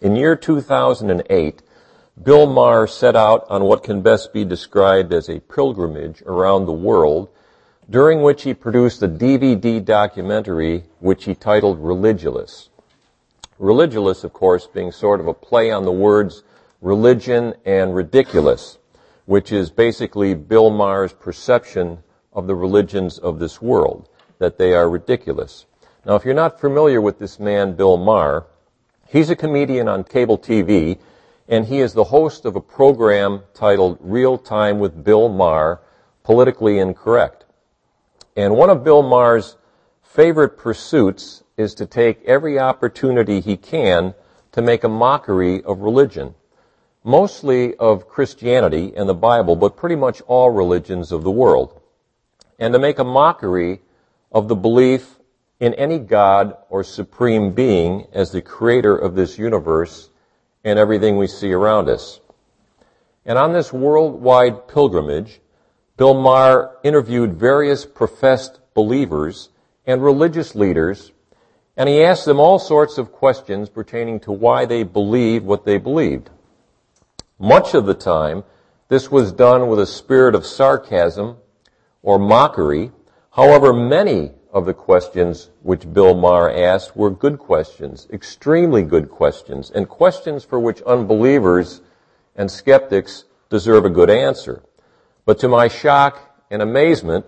In year 2008, Bill Maher set out on what can best be described as a pilgrimage around the world, during which he produced a DVD documentary which he titled Religulous. Religulous, of course, being sort of a play on the words religion and ridiculous, which is basically Bill Maher's perception of the religions of this world, that they are ridiculous. Now, if you're not familiar with this man, Bill Maher, he's a comedian on cable TV, and he is the host of a program titled Real Time with Bill Maher, Politically Incorrect. And one of Bill Maher's favorite pursuits is to take every opportunity he can to make a mockery of religion, mostly of Christianity and the Bible, but pretty much all religions of the world, and to make a mockery of the belief in any God or supreme being as the creator of this universe and everything we see around us. And on this worldwide pilgrimage, Bill Maher interviewed various professed believers and religious leaders, and he asked them all sorts of questions pertaining to why they believed what they believed. Much of the time, this was done with a spirit of sarcasm or mockery. However, many of the questions which Bill Maher asked were good questions, extremely good questions, and questions for which unbelievers and skeptics deserve a good answer. But to my shock and amazement,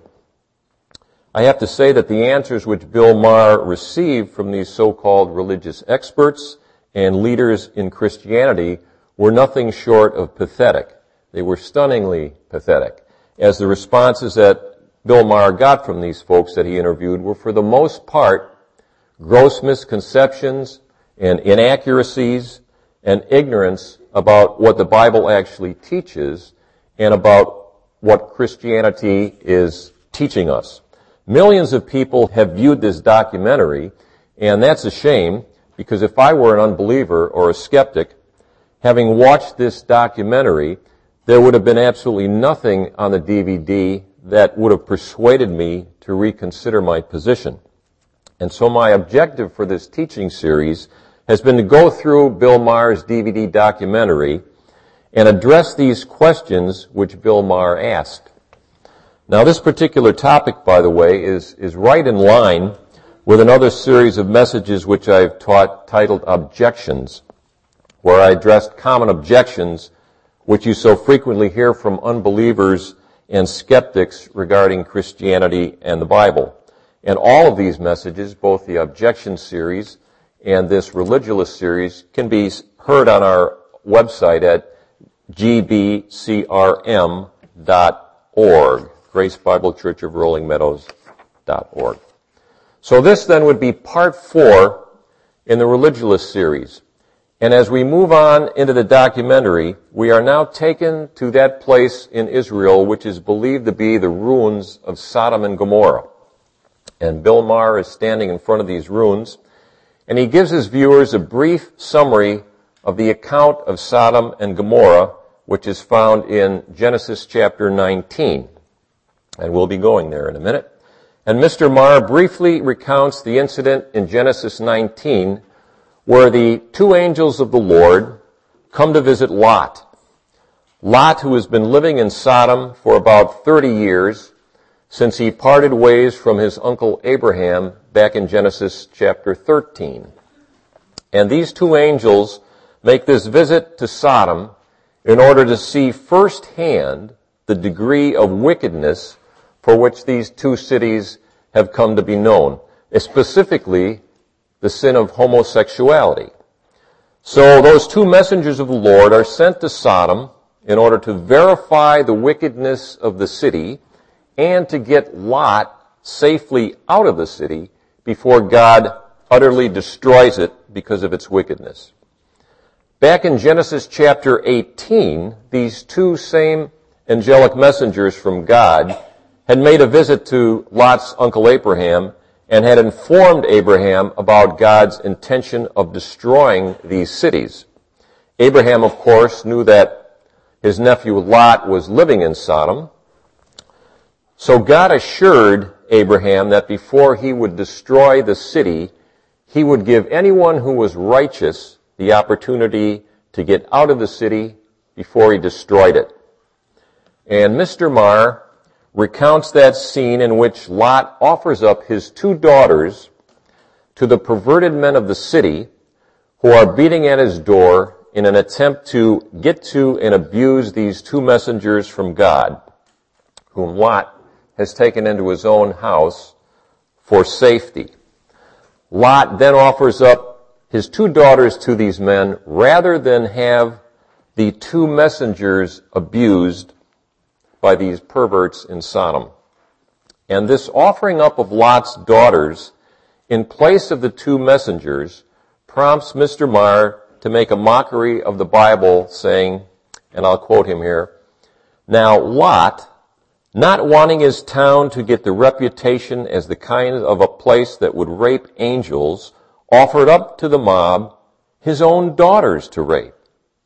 I have to say that the answers which Bill Maher received from these so-called religious experts and leaders in Christianity were nothing short of pathetic. They were stunningly pathetic, as the responses that Bill Maher got from these folks that he interviewed were, for the most part, gross misconceptions and inaccuracies and ignorance about what the Bible actually teaches and about what Christianity is teaching us. Millions of people have viewed this documentary, and that's a shame, because if I were an unbeliever or a skeptic, having watched this documentary, there would have been absolutely nothing on the DVD that would have persuaded me to reconsider my position. And so my objective for this teaching series has been to go through Bill Maher's DVD documentary and address these questions which Bill Maher asked. Now, this particular topic, by the way, is right in line with another series of messages which I've taught titled Objections, where I addressed common objections which you so frequently hear from unbelievers and skeptics regarding Christianity and the Bible. And all of these messages, both the Objection series and this Religulous series, can be heard on our website at gbcrm.org, Grace Bible Church of Rolling Meadows.org. So this then would be part 4 in the Religulous series. And as we move on into the documentary, we are now taken to that place in Israel which is believed to be the ruins of Sodom and Gomorrah. And Bill Maher is standing in front of these ruins, and he gives his viewers a brief summary of the account of Sodom and Gomorrah, which is found in Genesis chapter 19. And we'll be going there in a minute. And Mr. Maher briefly recounts the incident in Genesis 19 where the two angels of the Lord come to visit Lot. Lot, who has been living in Sodom for about 30 years since he parted ways from his uncle Abraham back in Genesis chapter 13. And these two angels make this visit to Sodom in order to see firsthand the degree of wickedness for which these two cities have come to be known, specifically the sin of homosexuality. So those two messengers of the Lord are sent to Sodom in order to verify the wickedness of the city and to get Lot safely out of the city before God utterly destroys it because of its wickedness. Back in Genesis chapter 18, these two same angelic messengers from God had made a visit to Lot's uncle Abraham and had informed Abraham about God's intention of destroying these cities. Abraham, of course, knew that his nephew Lot was living in Sodom. So God assured Abraham that before he would destroy the city, he would give anyone who was righteous the opportunity to get out of the city before he destroyed it. And Mr. Marr recounts that scene in which Lot offers up his 2 daughters to the perverted men of the city who are beating at his door in an attempt to get to and abuse these 2 messengers from God, whom Lot has taken into his own house for safety. Lot then offers up his 2 daughters to these men rather than have the 2 messengers abused by these perverts in Sodom. And this offering up of Lot's daughters in place of the 2 messengers prompts Mr. Marr to make a mockery of the Bible, saying, and I'll quote him here, "Now Lot, not wanting his town to get the reputation as the kind of a place that would rape angels, offered up to the mob his own daughters to rape.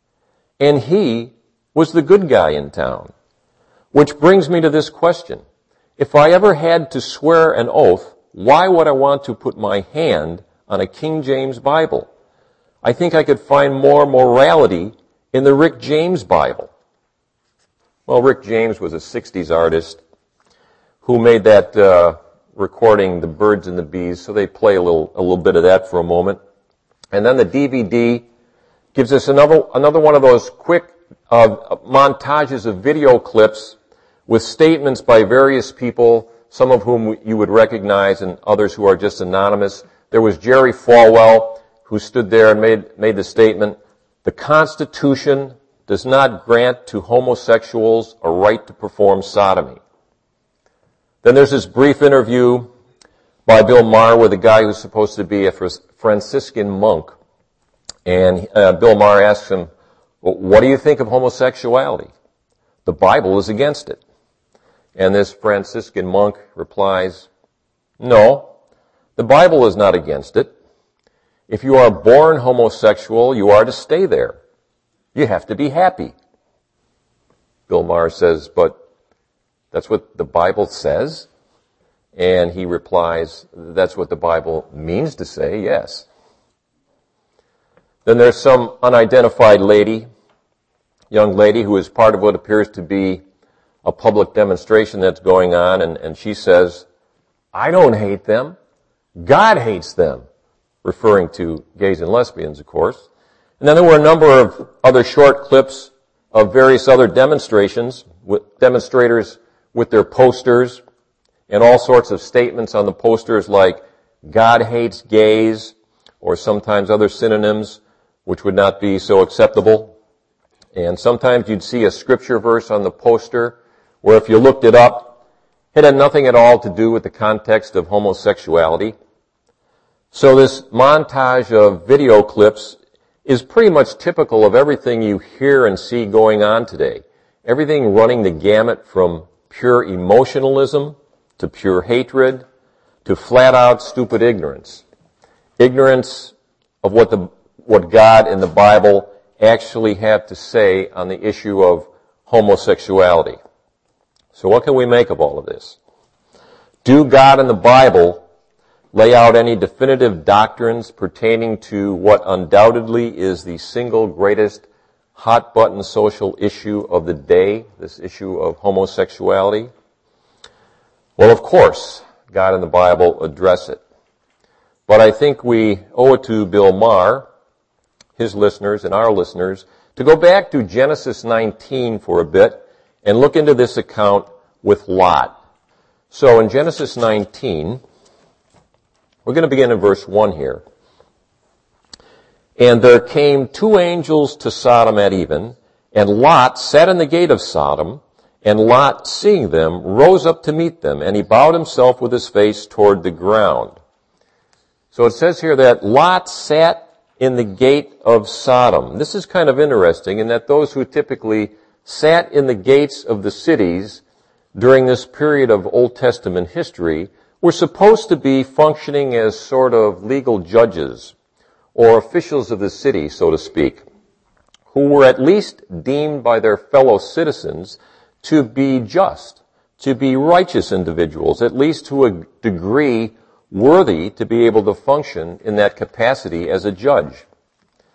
And he was the good guy in town." Which brings me to this question. If I ever had to swear an oath, why would I want to put my hand on a King James Bible? I think I could find more morality in the Rick James Bible. Well, Rick James was a 60s artist who made that recording, The Birds and the Bees, so they play a little bit of that for a moment. And then the DVD gives us another one of those quick montages of video clips with statements by various people, some of whom you would recognize and others who are just anonymous. There was Jerry Falwell, who stood there and made the statement, "The Constitution does not grant to homosexuals a right to perform sodomy." Then there's this brief interview by Bill Maher with a guy who's supposed to be a Franciscan monk. And Bill Maher asks him, "Well, what do you think of homosexuality?" "The Bible is against it." And this Franciscan monk replies, "No, the Bible is not against it. If you are born homosexual, you are to stay there. You have to be happy." Bill Maher says, "But that's what the Bible says?" And he replies, "That's what the Bible means to say, yes." Then there's some unidentified young lady, who is part of what appears to be a public demonstration that's going on, and she says, "I don't hate them. God hates them," referring to gays and lesbians, of course. And then there were a number of other short clips of various other demonstrations, with demonstrators with their posters, and all sorts of statements on the posters like, "God hates gays," or sometimes other synonyms which would not be so acceptable. And sometimes you'd see a scripture verse on the poster where if you looked it up, it had nothing at all to do with the context of homosexuality. So this montage of video clips is pretty much typical of everything you hear and see going on today. Everything running the gamut from pure emotionalism to pure hatred to flat-out stupid ignorance. Ignorance of what God and the Bible actually have to say on the issue of homosexuality. So what can we make of all of this? Do God and the Bible lay out any definitive doctrines pertaining to what undoubtedly is the single greatest hot-button social issue of the day, this issue of homosexuality? Well, of course, God and the Bible address it. But I think we owe it to Bill Maher, his listeners and our listeners, to go back to Genesis 19 for a bit and look into this account with Lot. So in Genesis 19, we're going to begin in verse 1 here. "And there came 2 angels to Sodom at even, and Lot sat in the gate of Sodom, and Lot, seeing them, rose up to meet them, and he bowed himself with his face toward the ground." So it says here that Lot sat in the gate of Sodom. This is kind of interesting in that those who typically sat in the gates of the cities during this period of Old Testament history were supposed to be functioning as sort of legal judges or officials of the city, so to speak, who were at least deemed by their fellow citizens to be just, to be righteous individuals, at least to a degree worthy to be able to function in that capacity as a judge.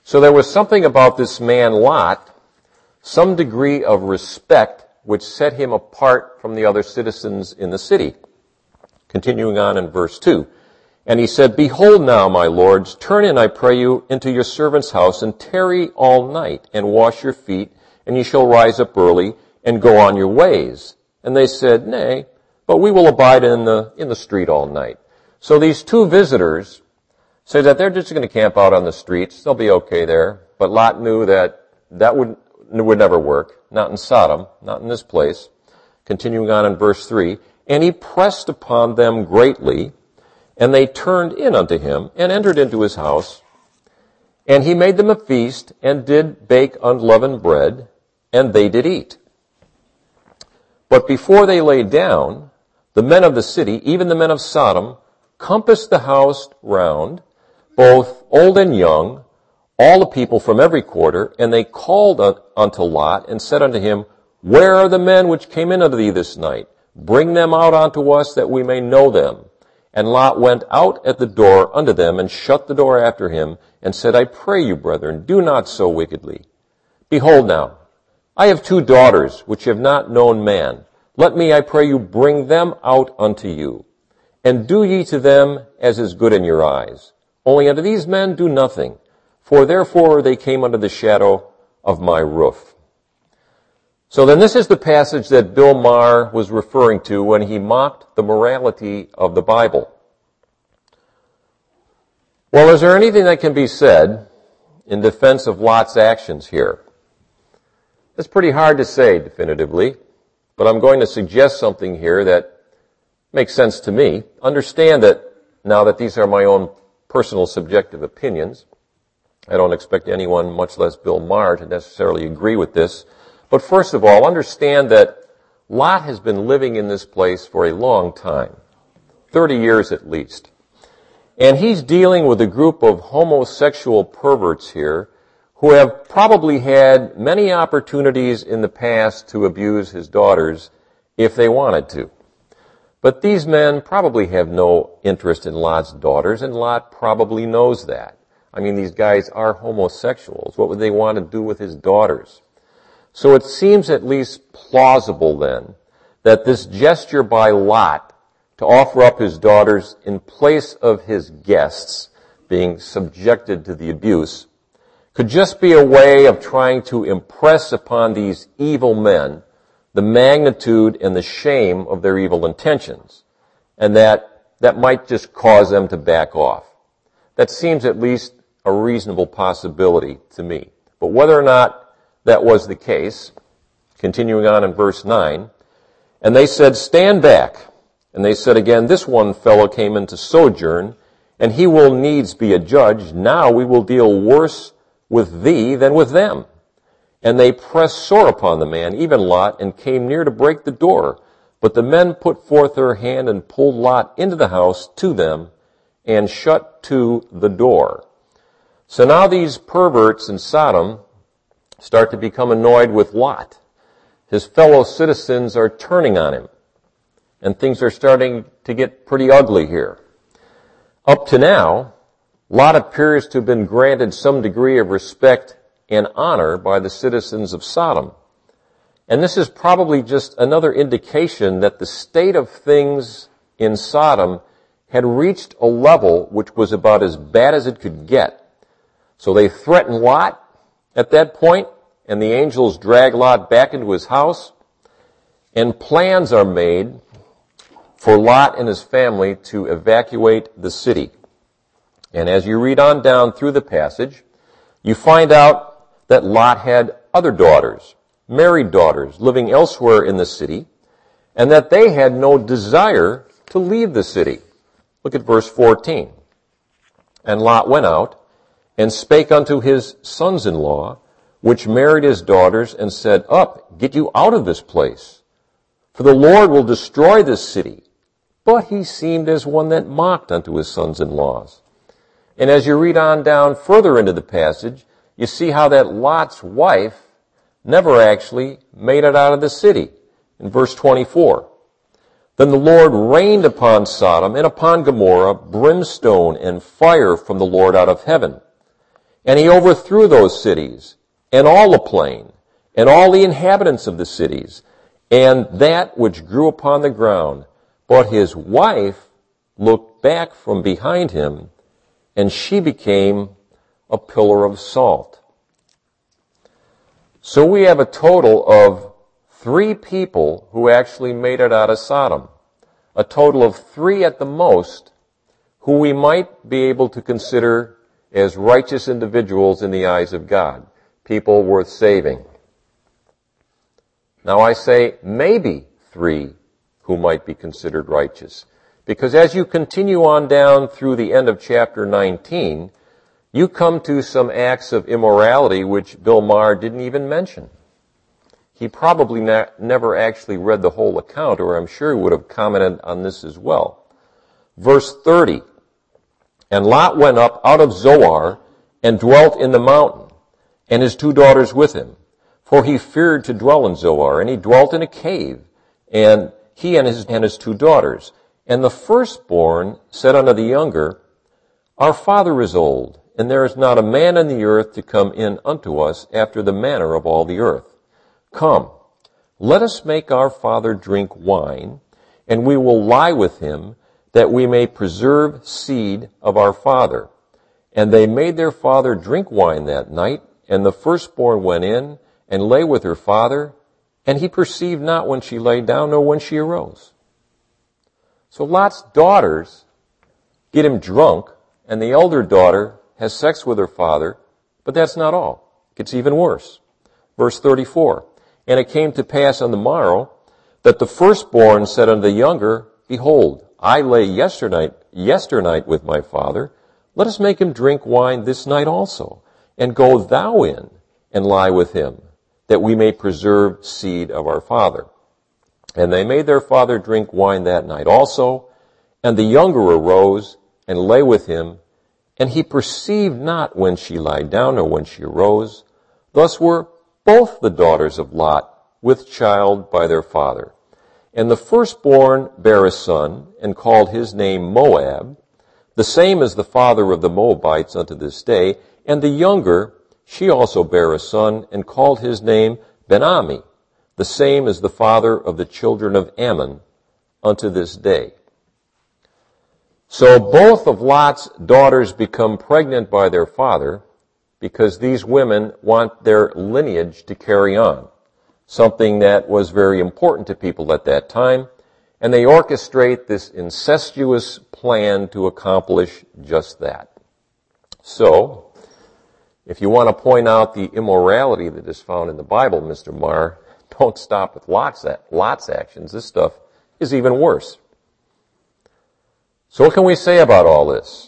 So there was something about this man Lot, some degree of respect, which set him apart from the other citizens in the city. Continuing on in verse 2. And he said, Behold now, my lords, turn in, I pray you, into your servant's house, and tarry all night, and wash your feet, and ye shall rise up early, and go on your ways. And they said, Nay, but we will abide in the street all night. So these two visitors say that they're just going to camp out on the streets. They'll be okay there. But Lot knew that would never work. Not in Sodom, not in this place. Continuing on in verse 3. And he pressed upon them greatly, and they turned in unto him, and entered into his house. And he made them a feast, and did bake unleavened bread, and they did eat. But before they lay down, the men of the city, even the men of Sodom, compassed the house round, both old and young, all the people from every quarter, and they called unto Lot, and said unto him, Where are the men which came in unto thee this night? Bring them out unto us, that we may know them. And Lot went out at the door unto them, and shut the door after him, and said, I pray you, brethren, do not so wickedly. Behold now, I have 2 daughters, which have not known man. Let me, I pray you, bring them out unto you. And do ye to them as is good in your eyes. Only unto these men do nothing, for therefore they came under the shadow of my roof. So then this is the passage that Bill Maher was referring to when he mocked the morality of the Bible. Well, is there anything that can be said in defense of Lot's actions here? It's pretty hard to say definitively, but I'm going to suggest something here that makes sense to me. Understand that now that these are my own personal subjective opinions, I don't expect anyone, much less Bill Maher, to necessarily agree with this. But first of all, understand that Lot has been living in this place for a long time, 30 years at least. And he's dealing with a group of homosexual perverts here who have probably had many opportunities in the past to abuse his daughters if they wanted to. But these men probably have no interest in Lot's daughters, and Lot probably knows that. I mean, these guys are homosexuals. What would they want to do with his daughters? So it seems at least plausible then that this gesture by Lot to offer up his daughters in place of his guests being subjected to the abuse could just be a way of trying to impress upon these evil men the magnitude and the shame of their evil intentions, and that might just cause them to back off. That seems at least a reasonable possibility to me. But whether or not that was the case, continuing on in verse 9, and they said, Stand back. And they said again, This one fellow came in to sojourn, and he will needs be a judge. Now we will deal worse with thee than with them. And they pressed sore upon the man, even Lot, and came near to break the door. But the men put forth their hand and pulled Lot into the house to them, and shut to the door. So now these perverts in Sodom start to become annoyed with Lot. His fellow citizens are turning on him, and things are starting to get pretty ugly here. Up to now, Lot appears to have been granted some degree of respect and honor by the citizens of Sodom. And this is probably just another indication that the state of things in Sodom had reached a level which was about as bad as it could get. So they threaten Lot at that point, and the angels drag Lot back into his house, and plans are made for Lot and his family to evacuate the city. And as you read on down through the passage, you find out that Lot had other daughters, married daughters, living elsewhere in the city, and that they had no desire to leave the city. Look at verse 14. And Lot went out and spake unto his sons-in-law, which married his daughters, and said, Up, get you out of this place, for the Lord will destroy this city. But he seemed as one that mocked unto his sons-in-laws. And as you read on down further into the passage, you see how that Lot's wife never actually made it out of the city. In verse 24, Then the Lord rained upon Sodom and upon Gomorrah brimstone and fire from the Lord out of heaven. And he overthrew those cities, and all the plain, and all the inhabitants of the cities, and that which grew upon the ground. But his wife looked back from behind him, and she became a pillar of salt. So we have a total of 3 people who actually made it out of Sodom. A total of 3 at the most who we might be able to consider as righteous individuals in the eyes of God. People worth saving. Now I say maybe 3 who might be considered righteous. Because as you continue on down through the end of chapter 19, you come to some acts of immorality which Bill Maher didn't even mention. He probably never actually read the whole account, or I'm sure he would have commented on this as well. Verse 30, and Lot went up out of Zoar and dwelt in the mountain, and his 2 daughters with him. For he feared to dwell in Zoar, and he dwelt in a cave, and he and his 2 daughters. And the firstborn said unto the younger, Our father is old, and there is not a man in the earth to come in unto us after the manner of all the earth. Come, let us make our father drink wine, and we will lie with him, that we may preserve seed of our father. And they made their father drink wine that night, and the firstborn went in, and lay with her father, and he perceived not when she lay down, nor when she arose. So Lot's daughters get him drunk, and the elder daughter has sex with her father, but that's not all. It gets even worse. Verse 34, and it came to pass on the morrow, that the firstborn said unto the younger, Behold, I lay yesternight with my father. Let us make him drink wine this night also, and go thou in, and lie with him, that we may preserve seed of our father. And they made their father drink wine that night also, and the younger arose, and lay with him, and he perceived not when she lied down, or when she arose. Thus were both the daughters of Lot with child by their father. And the firstborn bare a son, and called his name Moab. The same is the father of the Moabites unto this day. And the younger, she also bare a son, and called his name Ben-Ami. The same is the father of the children of Ammon unto this day. So both of Lot's daughters become pregnant by their father, because these women want their lineage to carry on, something that was very important to people at that time, and they orchestrate this incestuous plan to accomplish just that. So, if you want to point out the immorality that is found in the Bible, Mr. Maher, don't stop with Lot's actions. This stuff is even worse. So what can we say about all this?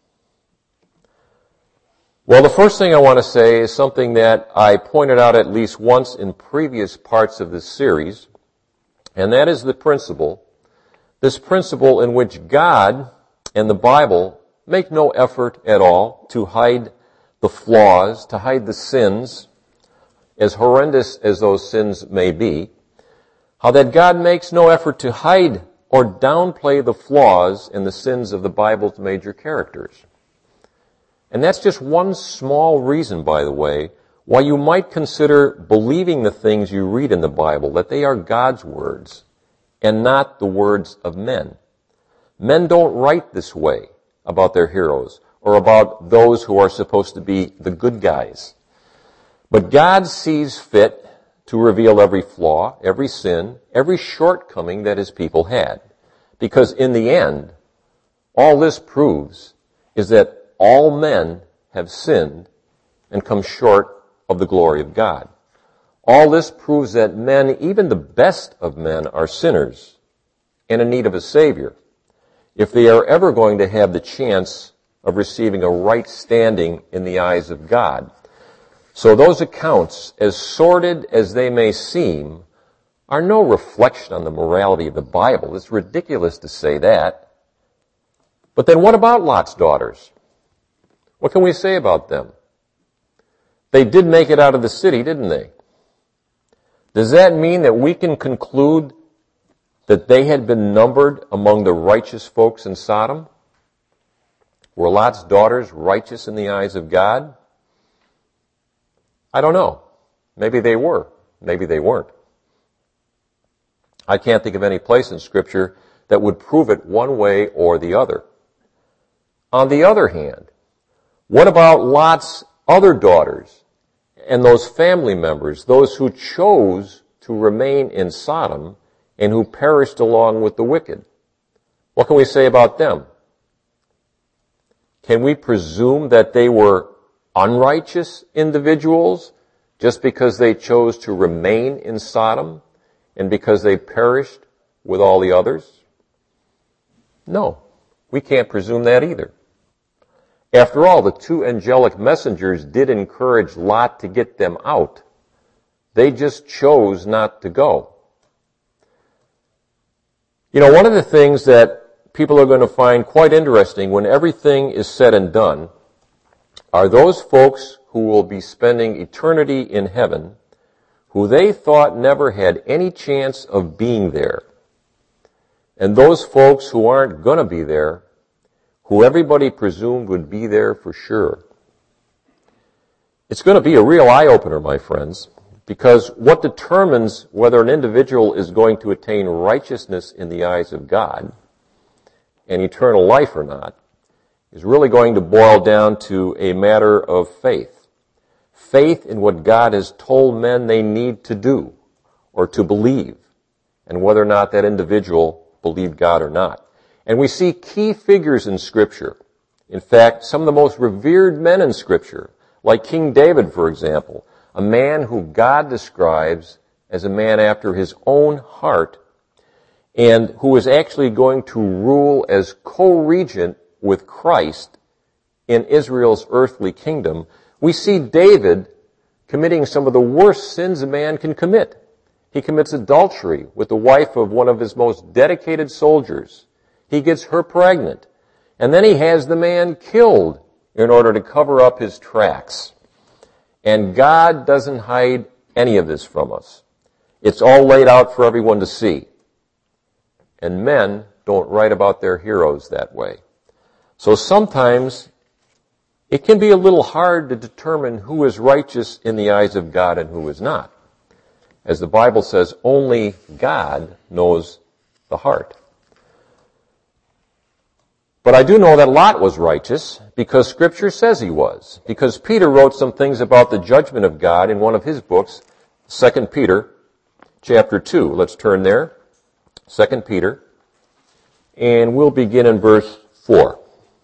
Well, the first thing I want to say is something that I pointed out at least once in previous parts of this series, and that is this principle in which God and the Bible make no effort at all to hide the flaws, to hide the sins, as horrendous as those sins may be, how that God makes no effort to hide or downplay the flaws and the sins of the Bible's major characters. And that's just one small reason, by the way, why you might consider believing the things you read in the Bible, that they are God's words and not the words of men. Men don't write this way about their heroes or about those who are supposed to be the good guys. But God sees fit to reveal every flaw, every sin, every shortcoming that his people had. Because in the end, all this proves is that all men have sinned and come short of the glory of God. All this proves that men, even the best of men, are sinners and in need of a Savior, if they are ever going to have the chance of receiving a right standing in the eyes of God. So those accounts, as sordid as they may seem, are no reflection on the morality of the Bible. It's ridiculous to say that. But then what about Lot's daughters? What can we say about them? They did make it out of the city, didn't they? Does that mean that we can conclude that they had been numbered among the righteous folks in Sodom? Were Lot's daughters righteous in the eyes of God? I don't know. Maybe they were. Maybe they weren't. I can't think of any place in Scripture that would prove it one way or the other. On the other hand, what about Lot's other daughters and those family members, those who chose to remain in Sodom and who perished along with the wicked? What can we say about them? Can we presume that they were unrighteous individuals just because they chose to remain in Sodom and because they perished with all the others? No, we can't presume that either. After all, the two angelic messengers did encourage Lot to get them out. They just chose not to go. You know, one of the things that people are going to find quite interesting when everything is said and done are those folks who will be spending eternity in heaven who they thought never had any chance of being there. And those folks who aren't going to be there, who everybody presumed would be there for sure. It's going to be a real eye-opener, my friends, because what determines whether an individual is going to attain righteousness in the eyes of God and eternal life or not is really going to boil down to a matter of faith. Faith in what God has told men they need to do or to believe, and whether or not that individual believed God or not. And we see key figures in Scripture. In fact, some of the most revered men in Scripture, like King David, for example, a man who God describes as a man after his own heart, and who is actually going to rule as co-regent with Christ in Israel's earthly kingdom. We see David committing some of the worst sins a man can commit. He commits adultery with the wife of one of his most dedicated soldiers. He gets her pregnant. And then he has the man killed in order to cover up his tracks. And God doesn't hide any of this from us. It's all laid out for everyone to see. And men don't write about their heroes that way. So sometimes it can be a little hard to determine who is righteous in the eyes of God and who is not. As the Bible says, only God knows the heart. But I do know that Lot was righteous because Scripture says he was. Because Peter wrote some things about the judgment of God in one of his books, 2 Peter chapter 2. Let's turn there. 2 Peter. And we'll begin in verse 4.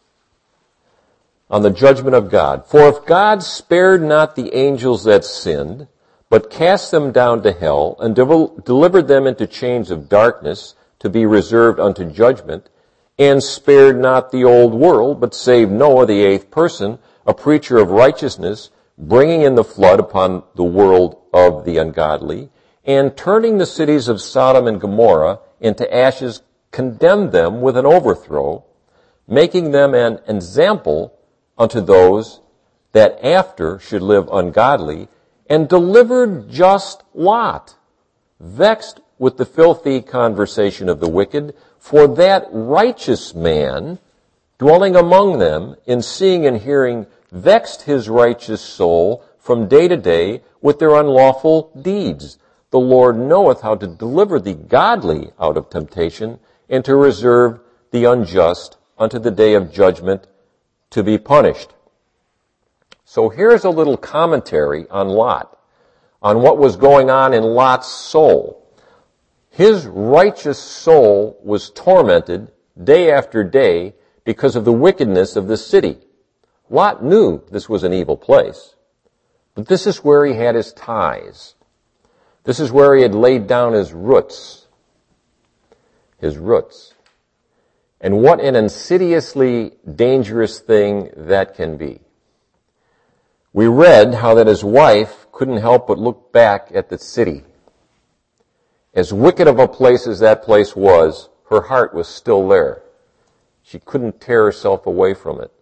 On the judgment of God. For if God spared not the angels that sinned, but cast them down to hell, and delivered them into chains of darkness to be reserved unto judgment, and spared not the old world, but saved Noah, the eighth person, a preacher of righteousness, bringing in the flood upon the world of the ungodly, and turning the cities of Sodom and Gomorrah into ashes, condemned them with an overthrow, making them an example unto those that after should live ungodly, and delivered just Lot, vexed with the filthy conversation of the wicked, for that righteous man, dwelling among them, in seeing and hearing, vexed his righteous soul from day to day with their unlawful deeds. The Lord knoweth how to deliver the godly out of temptation, and to reserve the unjust unto the day of judgment to be punished. So here's a little commentary on Lot, on what was going on in Lot's soul. His righteous soul was tormented day after day because of the wickedness of the city. Lot knew this was an evil place, but this is where he had his ties. This is where he had laid down his roots. His roots. And what an insidiously dangerous thing that can be. We read how that his wife couldn't help but look back at the city. As wicked of a place as that place was, her heart was still there. She couldn't tear herself away from it.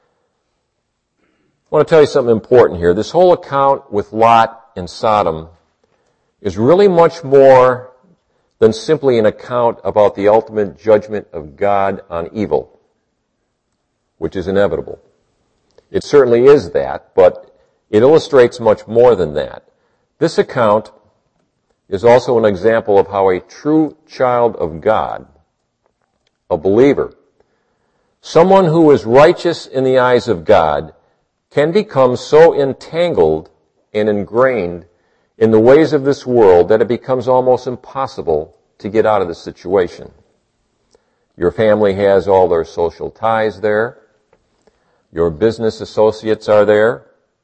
I want to tell you something important here. This whole account with Lot and Sodom is really much more than simply an account about the ultimate judgment of God on evil, which is inevitable. It certainly is that, but It illustrates much more than that. This account is also an example of how a true child of God, a believer, someone who is righteous in the eyes of God, can become so entangled and ingrained in the ways of this world that it becomes almost impossible to get out of the situation. Your family has all their social ties there. Your business associates are there.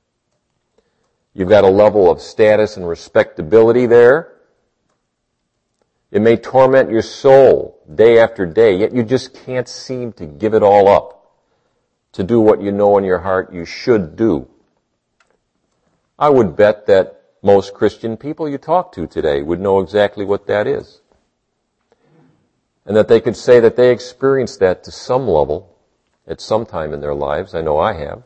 You've got a level of status and respectability there. It may torment your soul day after day, yet you just can't seem to give it all up to do what you know in your heart you should do. I would bet that most Christian people you talk to today would know exactly what that is. And that they could say that they experienced that to some level at some time in their lives. I know I have.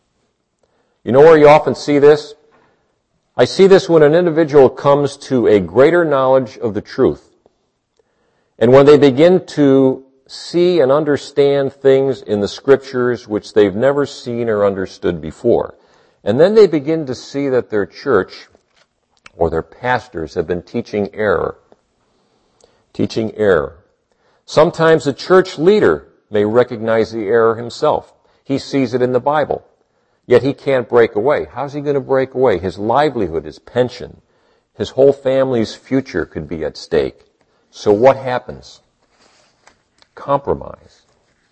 You know where you often see this? I see this when an individual comes to a greater knowledge of the truth. And when they begin to see and understand things in the Scriptures which they've never seen or understood before. And then they begin to see that their church or their pastors have been teaching error. Teaching error. Sometimes the church leader may recognize the error himself. He sees it in the Bible, yet he can't break away. How's he going to break away? His livelihood, his pension, his whole family's future could be at stake. So what happens? Compromise.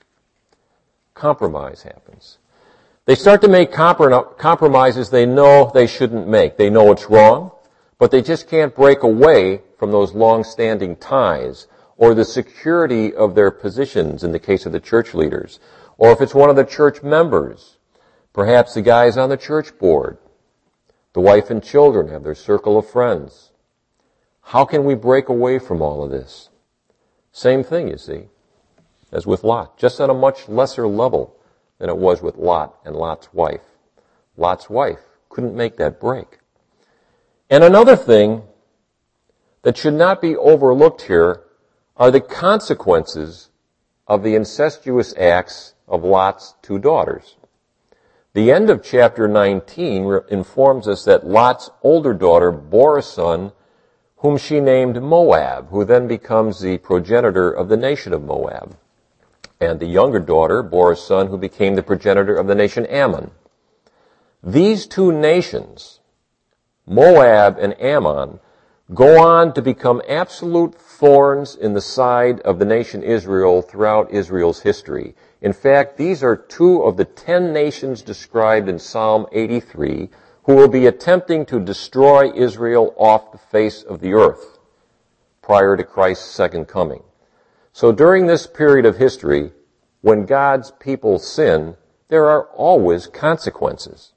Compromise happens. They start to make compromises they know they shouldn't make. They know it's wrong, but they just can't break away from those long-standing ties or the security of their positions in the case of the church leaders. Or if it's one of the church members, perhaps the guys on the church board, the wife and children have their circle of friends. How can we break away from all of this? Same thing, you see, as with Lot, just on a much lesser level than it was with Lot and Lot's wife. Lot's wife couldn't make that break. And another thing that should not be overlooked here are the consequences of the incestuous acts of Lot's two daughters. The end of chapter 19 informs us that Lot's older daughter bore a son whom she named Moab, who then becomes the progenitor of the nation of Moab. And the younger daughter bore a son who became the progenitor of the nation Ammon. These two nations, Moab and Ammon, go on to become absolute thorns in the side of the nation Israel throughout Israel's history. In fact, these are two of the 10 nations described in Psalm 83 who will be attempting to destroy Israel off the face of the earth prior to Christ's second coming. So during this period of history, when God's people sin, there are always consequences.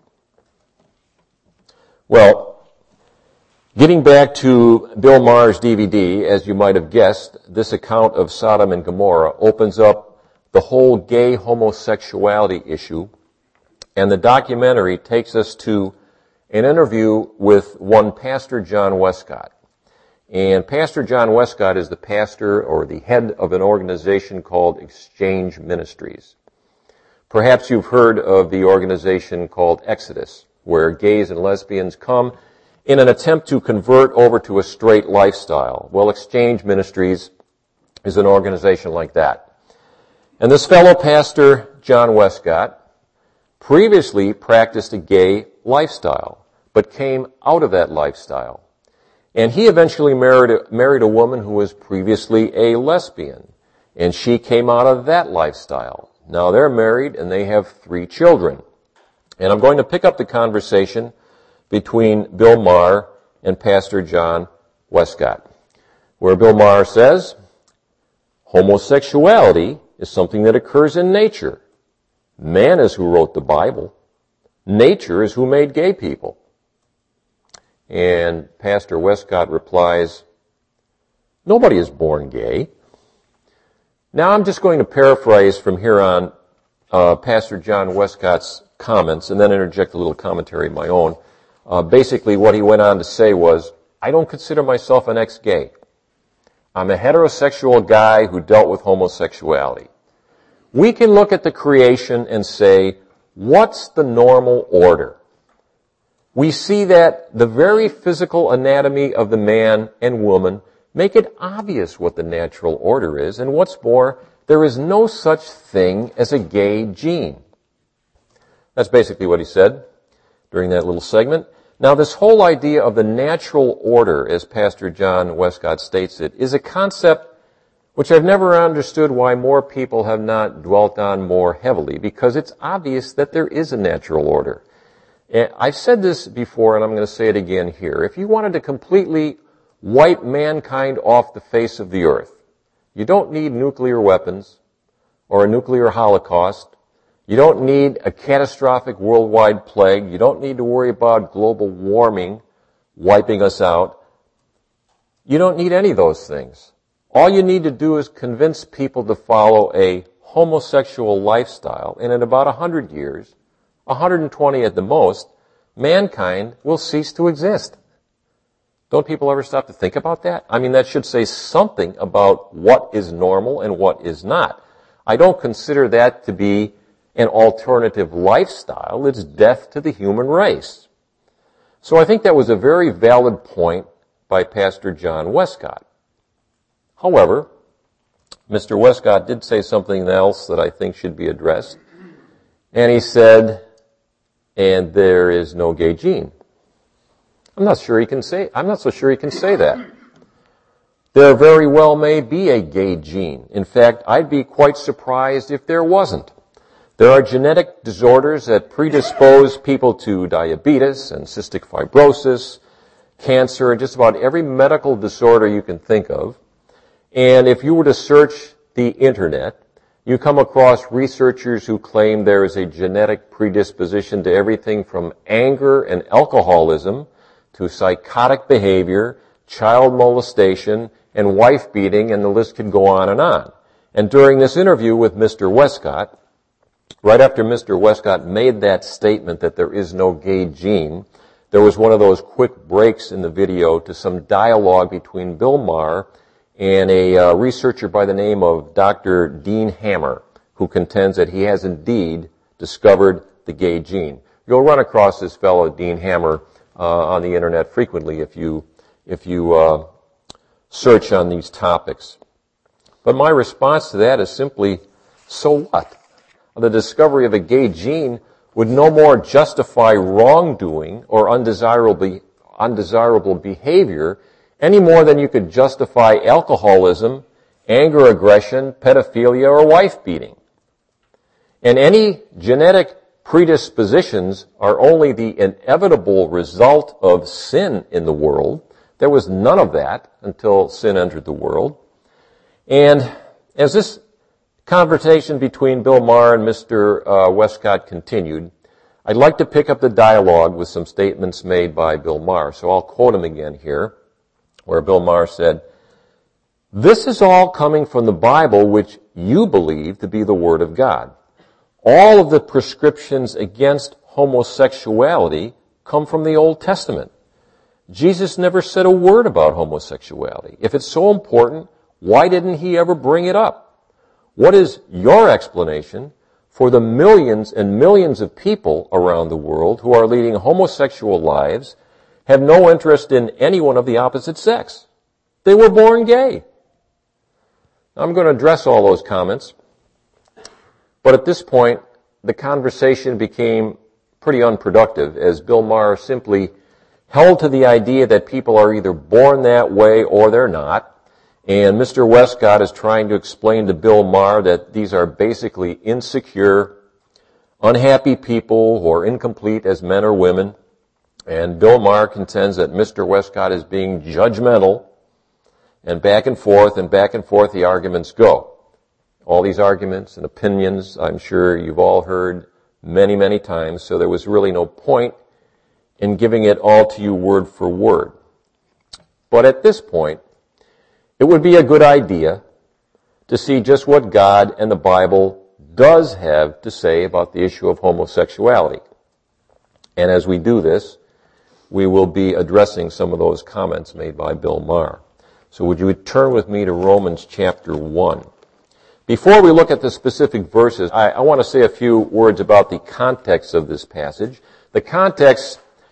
Well, getting back to Bill Maher's DVD, as you might have guessed, this account of Sodom and Gomorrah opens up the whole gay homosexuality issue, and the documentary takes us to an interview with one Pastor John Westcott. And Pastor John Westcott is the pastor or the head of an organization called Exchange Ministries. Perhaps you've heard of the organization called Exodus, where gays and lesbians come in an attempt to convert over to a straight lifestyle. Well, Exchange Ministries is an organization like that. And this fellow pastor, John Westcott, previously practiced a gay lifestyle, but came out of that lifestyle. And he eventually married a woman who was previously a lesbian, and she came out of that lifestyle. Now they're married and they have 3 children. And I'm going to pick up the conversation between Bill Maher and Pastor John Westcott, where Bill Maher says, homosexuality is something that occurs in nature. Man is who wrote the Bible. Nature is who made gay people. And Pastor Westcott replies, nobody is born gay. Now I'm just going to paraphrase from here on Pastor John Westcott's comments and then interject a little commentary of my own. Basically what he went on to say was, I don't consider myself an ex-gay. I'm a heterosexual guy who dealt with homosexuality. We can look at the creation and say, what's the normal order? we see that the very physical anatomy of the man and woman make it obvious what the natural order is, and what's more, there is no such thing as a gay gene. That's basically what he said during that little segment. Now, this whole idea of the natural order, as Pastor John Westcott states it, is a concept which I've never understood why more people have not dwelt on more heavily, because it's obvious that there is a natural order. I've said this before, and I'm going to say it again here. If you wanted to completely wipe mankind off the face of the earth, you don't need nuclear weapons or a nuclear holocaust. You don't need a catastrophic worldwide plague. You don't need to worry about global warming wiping us out. You don't need any of those things. All you need to do is convince people to follow a homosexual lifestyle, and in about 100 years, 120 at the most, mankind will cease to exist. Don't people ever stop to think about that? I mean, that should say something about what is normal and what is not. I don't consider that to be an alternative lifestyle. It's death to the human race. So I think that was a very valid point by Pastor John Westcott. However, Mr. Westcott did say something else that I think should be addressed. And he said, and there is no gay gene. I'm not so sure he can say that. There very well may be a gay gene. In fact, I'd be quite surprised if there wasn't. There are genetic disorders that predispose people to diabetes and cystic fibrosis, cancer, and just about every medical disorder you can think of. And if you were to search the internet, you come across researchers who claim there is a genetic predisposition to everything from anger and alcoholism to psychotic behavior, child molestation, and wife beating, and the list could go on. And during this interview with Mr. Westcott, right after Mr. Westcott made that statement that there is no gay gene, there was one of those quick breaks in the video to some dialogue between Bill Maher and a researcher by the name of Dr. Dean Hammer, who contends that he has indeed discovered the gay gene. You'll run across this fellow, Dean Hammer, on the internet frequently if you search on these topics. But my response to that is simply, so what? The discovery of a gay gene would no more justify wrongdoing or undesirable behavior any more than you could justify alcoholism, anger, aggression, pedophilia, or wife beating. And any genetic predispositions are only the inevitable result of sin in the world. There was none of that until sin entered the world. And as this conversation between Bill Maher and Mr. Westcott continued, I'd like to pick up the dialogue with some statements made by Bill Maher. So I'll quote him again here, where Bill Maher said, "This is all coming from the Bible, which you believe to be the Word of God. All of the prescriptions against homosexuality come from the Old Testament. Jesus never said a word about homosexuality. If it's so important, why didn't he ever bring it up? What is your explanation for the millions and millions of people around the world who are leading homosexual lives, have no interest in anyone of the opposite sex? They were born gay." I'm going to address all those comments, but at this point, the conversation became pretty unproductive as Bill Maher simply held to the idea that people are either born that way or they're not. And Mr. Westcott is trying to explain to Bill Maher that these are basically insecure, unhappy people who are incomplete as men or women. And Bill Maher contends that Mr. Westcott is being judgmental, and back and forth the arguments go. All these arguments and opinions, I'm sure you've all heard many, many times, so there was really no point in giving it all to you word for word. But at this point, it would be a good idea to see just what God and the Bible does have to say about the issue of homosexuality. And as we do this, we will be addressing some of those comments made by Bill Maher. So would you turn with me to Romans chapter 1. Before we look at the specific verses, I want to say a few words about the context of this passage. The context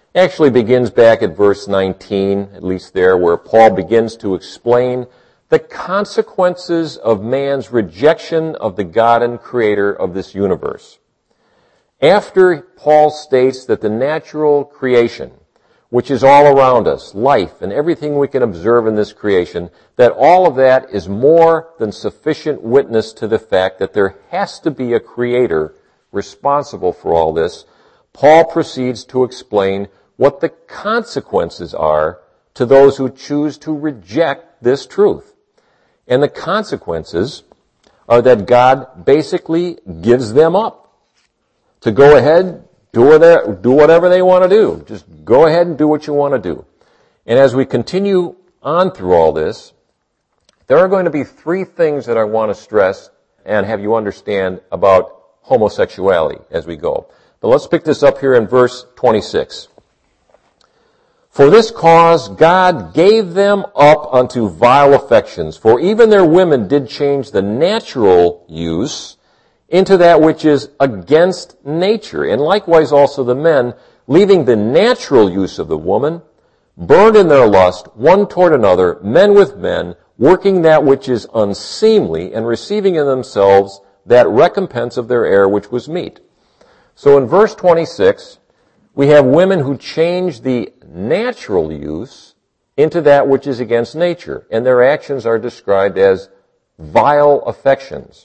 actually begins back at verse 19, at least there, where Paul begins to explain the consequences of man's rejection of the God and creator of this universe. After Paul states that the natural creation, which is all around us, life and everything we can observe in this creation, that all of that is more than sufficient witness to the fact that there has to be a creator responsible for all this, Paul proceeds to explain what the consequences are to those who choose to reject this truth. And the consequences are that God basically gives them up to go ahead, do whatever they want to do. Just go ahead and do what you want to do. And as we continue on through all this, there are going to be three things that I want to stress and have you understand about homosexuality as we go. But let's pick this up here in verse 26. For this cause God gave them up unto vile affections, for even their women did change the natural use into that which is against nature. And likewise also the men, leaving the natural use of the woman, burned in their lust one toward another, men with men, working that which is unseemly, and receiving in themselves that recompense of their error which was meet. So in verse 26, we have women who change the natural use into that which is against nature, and their actions are described as vile affections.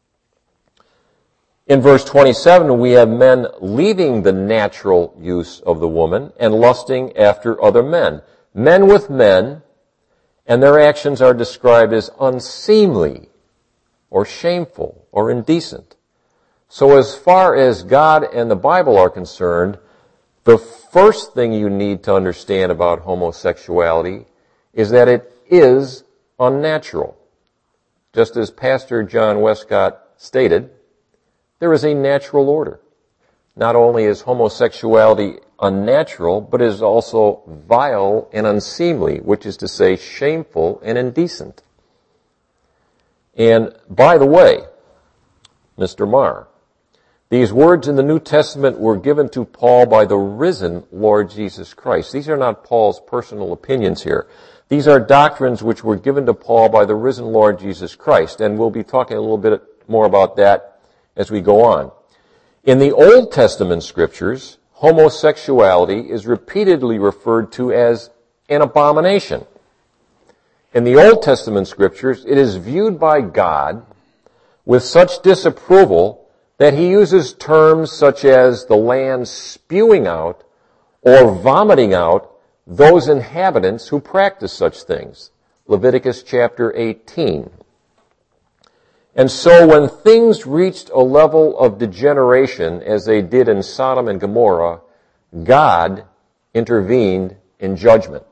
In verse 27, we have men leaving the natural use of the woman and lusting after other men. Men with men, and their actions are described as unseemly or shameful or indecent. So as far as God and the Bible are concerned, the first thing you need to understand about homosexuality is that it is unnatural. Just as Pastor John Westcott stated, there is a natural order. Not only is homosexuality unnatural, but it is also vile and unseemly, which is to say shameful and indecent. And by the way, Mr. Marr, these words in the New Testament were given to Paul by the risen Lord Jesus Christ. These are not Paul's personal opinions here. These are doctrines which were given to Paul by the risen Lord Jesus Christ, and we'll be talking a little bit more about that as we go on. In the Old Testament scriptures, homosexuality is repeatedly referred to as an abomination. In the Old Testament scriptures, it is viewed by God with such disapproval that he uses terms such as the land spewing out or vomiting out those inhabitants who practice such things. Leviticus chapter 18. And so when things reached a level of degeneration as they did in Sodom and Gomorrah, God intervened in judgment.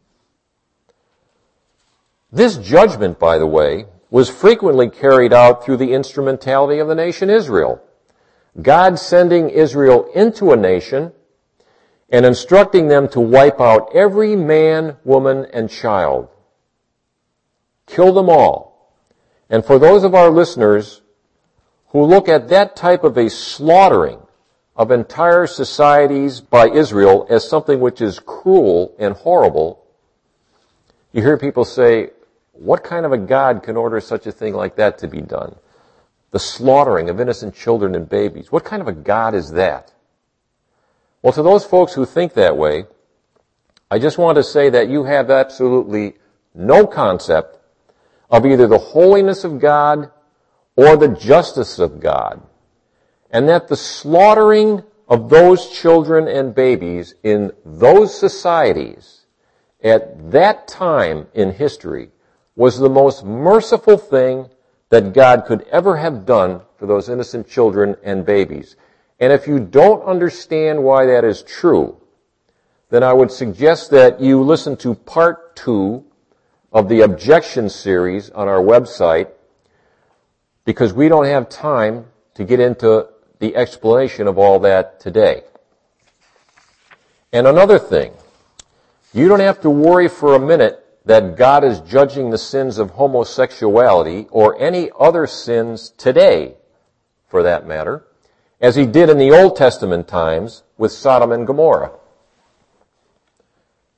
This judgment, by the way, was frequently carried out through the instrumentality of the nation Israel. God sending Israel into a nation and instructing them to wipe out every man, woman, and child. Kill them all. And for those of our listeners who look at that type of a slaughtering of entire societies by Israel as something which is cruel and horrible, you hear people say, what kind of a God can order such a thing like that to be done? The slaughtering of innocent children and babies. What kind of a God is that? Well, to those folks who think that way, I just want to say that you have absolutely no concept of either the holiness of God or the justice of God, and that the slaughtering of those children and babies in those societies at that time in history was the most merciful thing that God could ever have done for those innocent children and babies. And if you don't understand why that is true, then I would suggest that you listen to part 2 of the objection series on our website, because we don't have time to get into the explanation of all that today. And another thing, you don't have to worry for a minute that God is judging the sins of homosexuality or any other sins today, for that matter, as he did in the Old Testament times with Sodom and Gomorrah.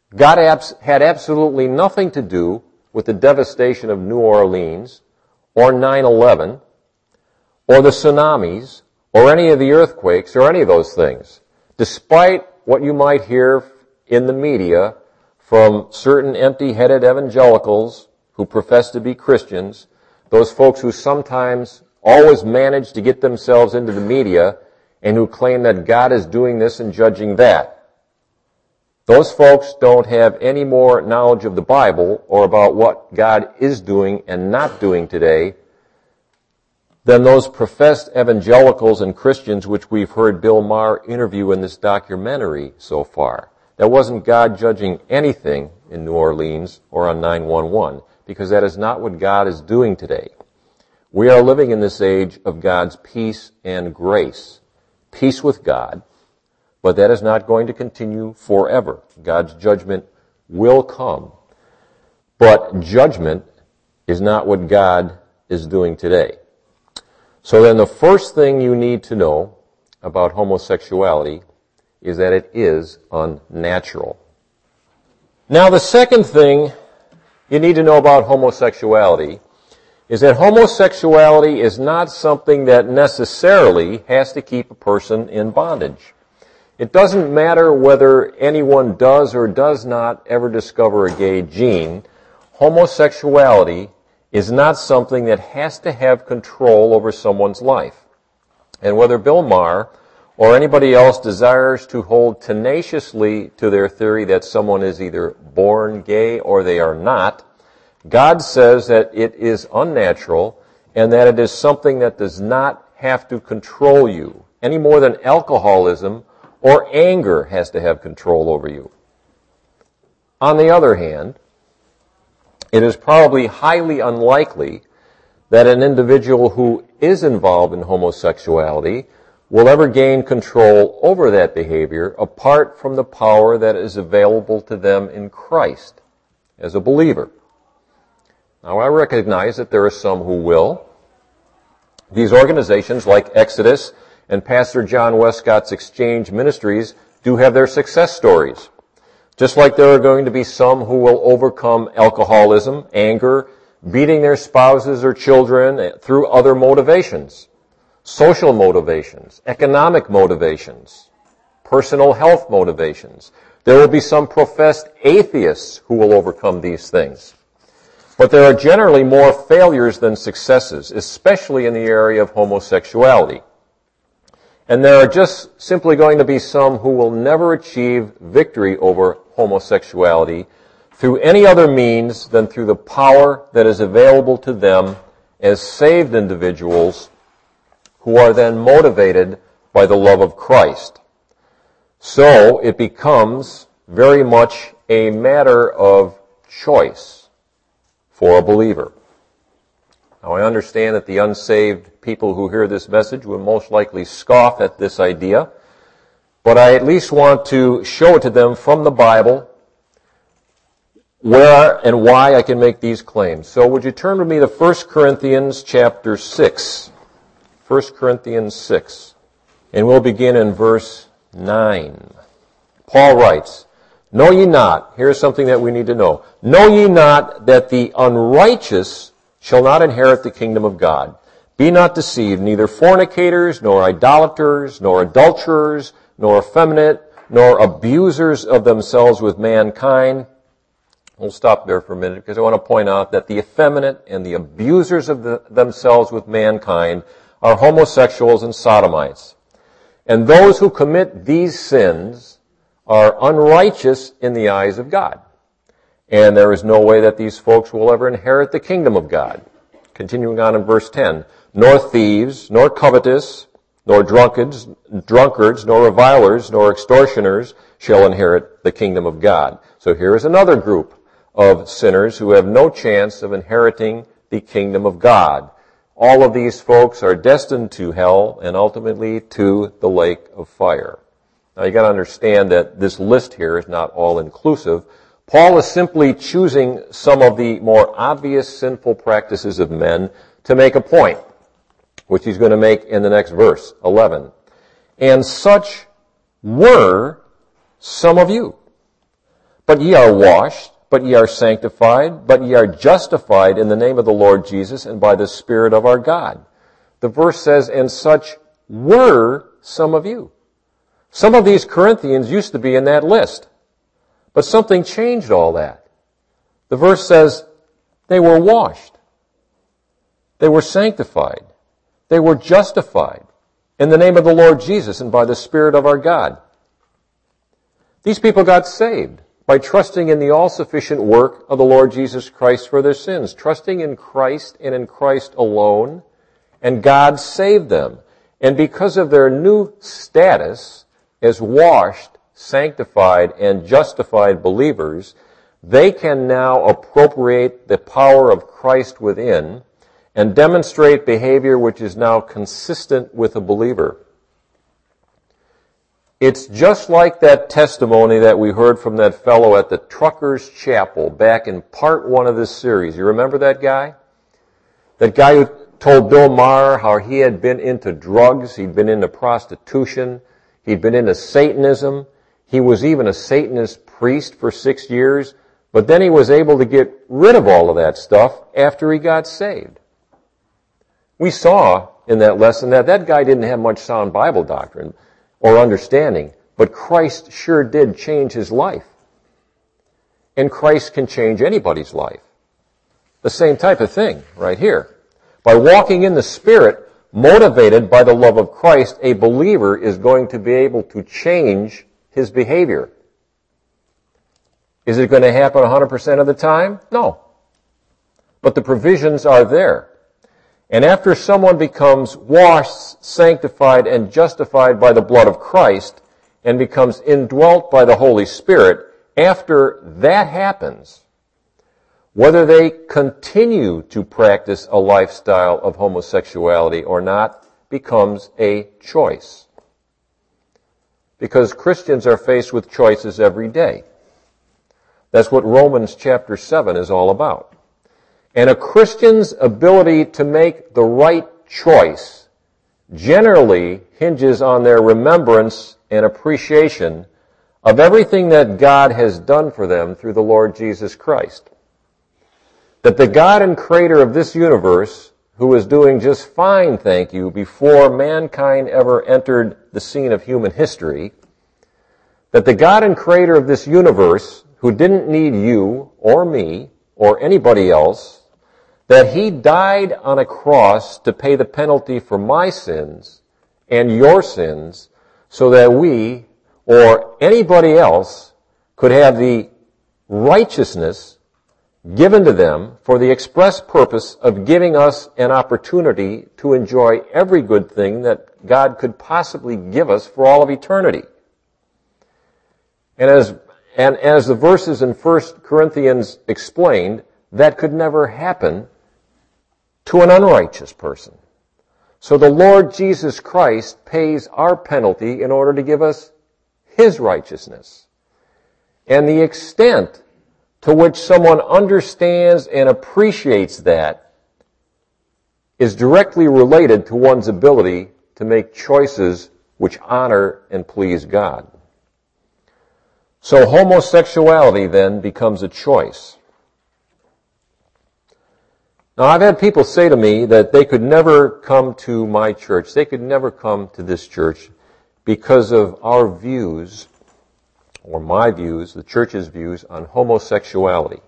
God had absolutely nothing to do with the devastation of New Orleans or 9/11 or the tsunamis or any of the earthquakes or any of those things. Despite what you might hear in the media from certain empty-headed evangelicals who profess to be Christians, those folks who sometimes always manage to get themselves into the media and who claim that God is doing this and judging that. Those folks don't have any more knowledge of the Bible or about what God is doing and not doing today than those professed evangelicals and Christians which we've heard Bill Maher interview in this documentary so far. That wasn't God judging anything in New Orleans or on 9/11, because that is not what God is doing today. We are living in this age of God's peace and grace. Peace with God, but that is not going to continue forever. God's judgment will come, but judgment is not what God is doing today. So then the first thing you need to know about homosexuality is that it is unnatural. Now the second thing you need to know about homosexuality is that homosexuality is not something that necessarily has to keep a person in bondage. It doesn't matter whether anyone does or does not ever discover a gay gene. Homosexuality is not something that has to have control over someone's life. And whether Bill Maher or anybody else desires to hold tenaciously to their theory that someone is either born gay or they are not, God says that it is unnatural and that it is something that does not have to control you, any more than alcoholism or anger has to have control over you. On the other hand, it is probably highly unlikely that an individual who is involved in homosexuality will ever gain control over that behavior apart from the power that is available to them in Christ as a believer. Now, I recognize that there are some who will. These organizations like Exodus and Pastor John Westcott's Exchange Ministries do have their success stories. Just like there are going to be some who will overcome alcoholism, anger, beating their spouses or children through other motivations, social motivations, economic motivations, personal health motivations. There will be some professed atheists who will overcome these things. But there are generally more failures than successes, especially in the area of homosexuality. And there are just simply going to be some who will never achieve victory over homosexuality through any other means than through the power that is available to them as saved individuals who are then motivated by the love of Christ. So it becomes very much a matter of choice for a believer. Now, I understand that the unsaved people who hear this message will most likely scoff at this idea, but I at least want to show it to them from the Bible where and why I can make these claims. So would you turn with me to 1 Corinthians chapter 6. 1 Corinthians 6. And we'll begin in verse 9. Paul writes, "Know ye not," here's something that we need to know, "know ye not that the unrighteous shall not inherit the kingdom of God? Be not deceived, neither fornicators, nor idolaters, nor adulterers, nor effeminate, nor abusers of themselves with mankind." We'll stop there for a minute because I want to point out that the effeminate and the abusers of themselves with mankind are homosexuals and sodomites. And those who commit these sins are unrighteous in the eyes of God. And there is no way that these folks will ever inherit the kingdom of God. Continuing on in verse 10, "Nor thieves, nor covetous, nor drunkards, nor revilers, nor extortioners shall inherit the kingdom of God." So here is another group of sinners who have no chance of inheriting the kingdom of God. All of these folks are destined to hell and ultimately to the lake of fire. Now you got to understand that this list here is not all inclusive. Paul is simply choosing some of the more obvious sinful practices of men to make a point, which he's going to make in the next verse, 11. "And such were some of you. but ye are washed, but ye are sanctified, but ye are justified in the name of the Lord Jesus and by the Spirit of our God. The verse says, and such were some of you. Some of these Corinthians used to be in that list, but something changed all that. The verse says they were washed. They were sanctified. They were justified in the name of the Lord Jesus and by the Spirit of our God. These people got saved by trusting in the all-sufficient work of the Lord Jesus Christ for their sins, trusting in Christ and in Christ alone, and God saved them. And because of their new status as washed, sanctified, and justified believers, they can now appropriate the power of Christ within and demonstrate behavior which is now consistent with a believer. It's just like that testimony that we heard from that fellow at the Truckers' Chapel back in part 1 of this series. You remember that guy? That guy who told Bill Maher how he had been into drugs, he'd been into prostitution, he'd been into Satanism, he was even a Satanist priest for 6 years, but then he was able to get rid of all of that stuff after he got saved. We saw in that lesson that that guy didn't have much sound Bible doctrine or understanding, but Christ sure did change his life. And Christ can change anybody's life. The same type of thing right here. By walking in the Spirit, motivated by the love of Christ, a believer is going to be able to change his behavior. Is it going to happen 100% of the time? No. But the provisions are there. And after someone becomes washed, sanctified, and justified by the blood of Christ, and becomes indwelt by the Holy Spirit, after that happens, whether they continue to practice a lifestyle of homosexuality or not becomes a choice. Because Christians are faced with choices every day. That's what Romans chapter 7 is all about. And a Christian's ability to make the right choice generally hinges on their remembrance and appreciation of everything that God has done for them through the Lord Jesus Christ. That the God and creator of this universe, who was doing just fine, thank you, before mankind ever entered the scene of human history, that the God and creator of this universe, who didn't need you or me or anybody else, that he died on a cross to pay the penalty for my sins and your sins so that we or anybody else could have the righteousness given to them for the express purpose of giving us an opportunity to enjoy every good thing that God could possibly give us for all of eternity. And as the verses in 1 Corinthians explained, that could never happen to an unrighteous person. So the Lord Jesus Christ pays our penalty in order to give us his righteousness. And the extent to which someone understands and appreciates that is directly related to one's ability to make choices which honor and please God. So homosexuality then becomes a choice. Now, I've had people say to me that they could never come to my church, they could never come to this church because of our views, or my views, the church's views on homosexuality.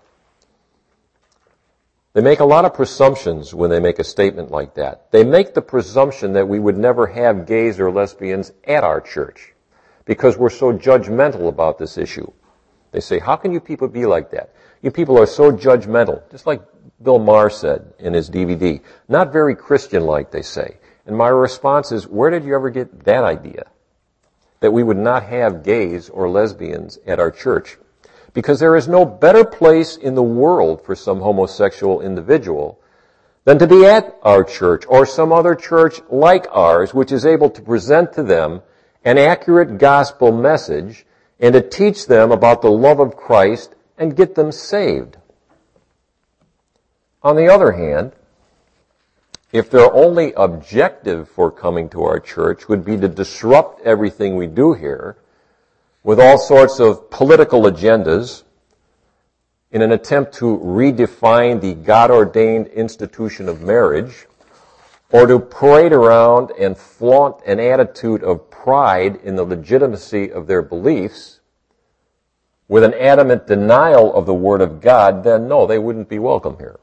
They make a lot of presumptions when they make a statement like that. They make the presumption that we would never have gays or lesbians at our church because we're so judgmental about this issue. They say, how can you people be like that? You people are so judgmental, just like Bill Maher said in his DVD. Not very Christian-like, they say. And my response is, where did you ever get that idea? That we would not have gays or lesbians at our church? Because there is no better place in the world for some homosexual individual than to be at our church or some other church like ours, which is able to present to them an accurate gospel message and to teach them about the love of Christ and get them saved. On the other hand, if their only objective for coming to our church would be to disrupt everything we do here with all sorts of political agendas in an attempt to redefine the God-ordained institution of marriage, or to parade around and flaunt an attitude of pride in the legitimacy of their beliefs with an adamant denial of the Word of God, then no, they wouldn't be welcome here.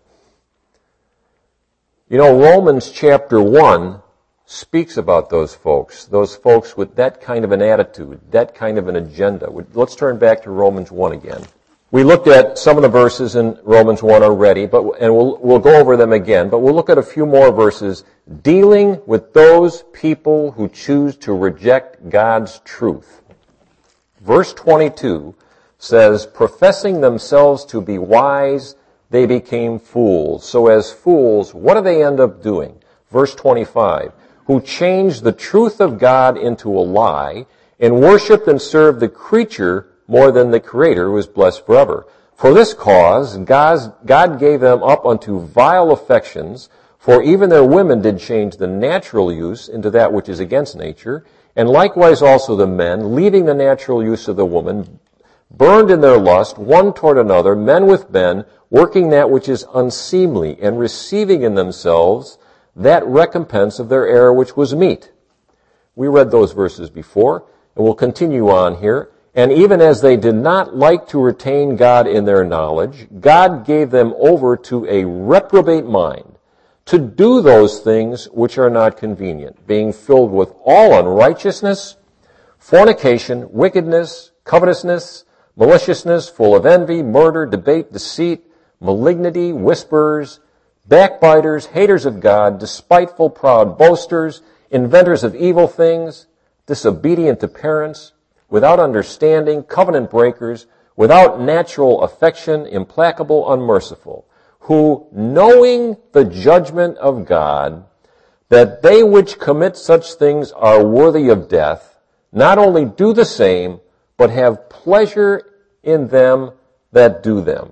You know, Romans chapter 1 speaks about those folks with that kind of an attitude, that kind of an agenda. Let's turn back to Romans 1 again. We looked at some of the verses in Romans 1 already, and we'll go over them again, but we'll look at a few more verses dealing with those people who choose to reject God's truth. Verse 22 says, professing themselves to be wise, they became fools. So as fools, what do they end up doing? Verse 25, who changed the truth of God into a lie and worshiped and served the creature more than the Creator, who is blessed forever. For this cause, God gave them up unto vile affections, for even their women did change the natural use into that which is against nature, and likewise also the men, leaving the natural use of the woman, burned in their lust, one toward another, men with men, working that which is unseemly, and receiving in themselves that recompense of their error which was meet. We read those verses before, and we'll continue on here. And even as they did not like to retain God in their knowledge, God gave them over to a reprobate mind, to do those things which are not convenient, being filled with all unrighteousness, fornication, wickedness, covetousness, maliciousness, full of envy, murder, debate, deceit, malignity, whisperers, backbiters, haters of God, despiteful, proud, boasters, inventors of evil things, disobedient to parents, without understanding, covenant breakers, without natural affection, implacable, unmerciful, who, knowing the judgment of God, that they which commit such things are worthy of death, not only do the same, but have pleasure in them that do them.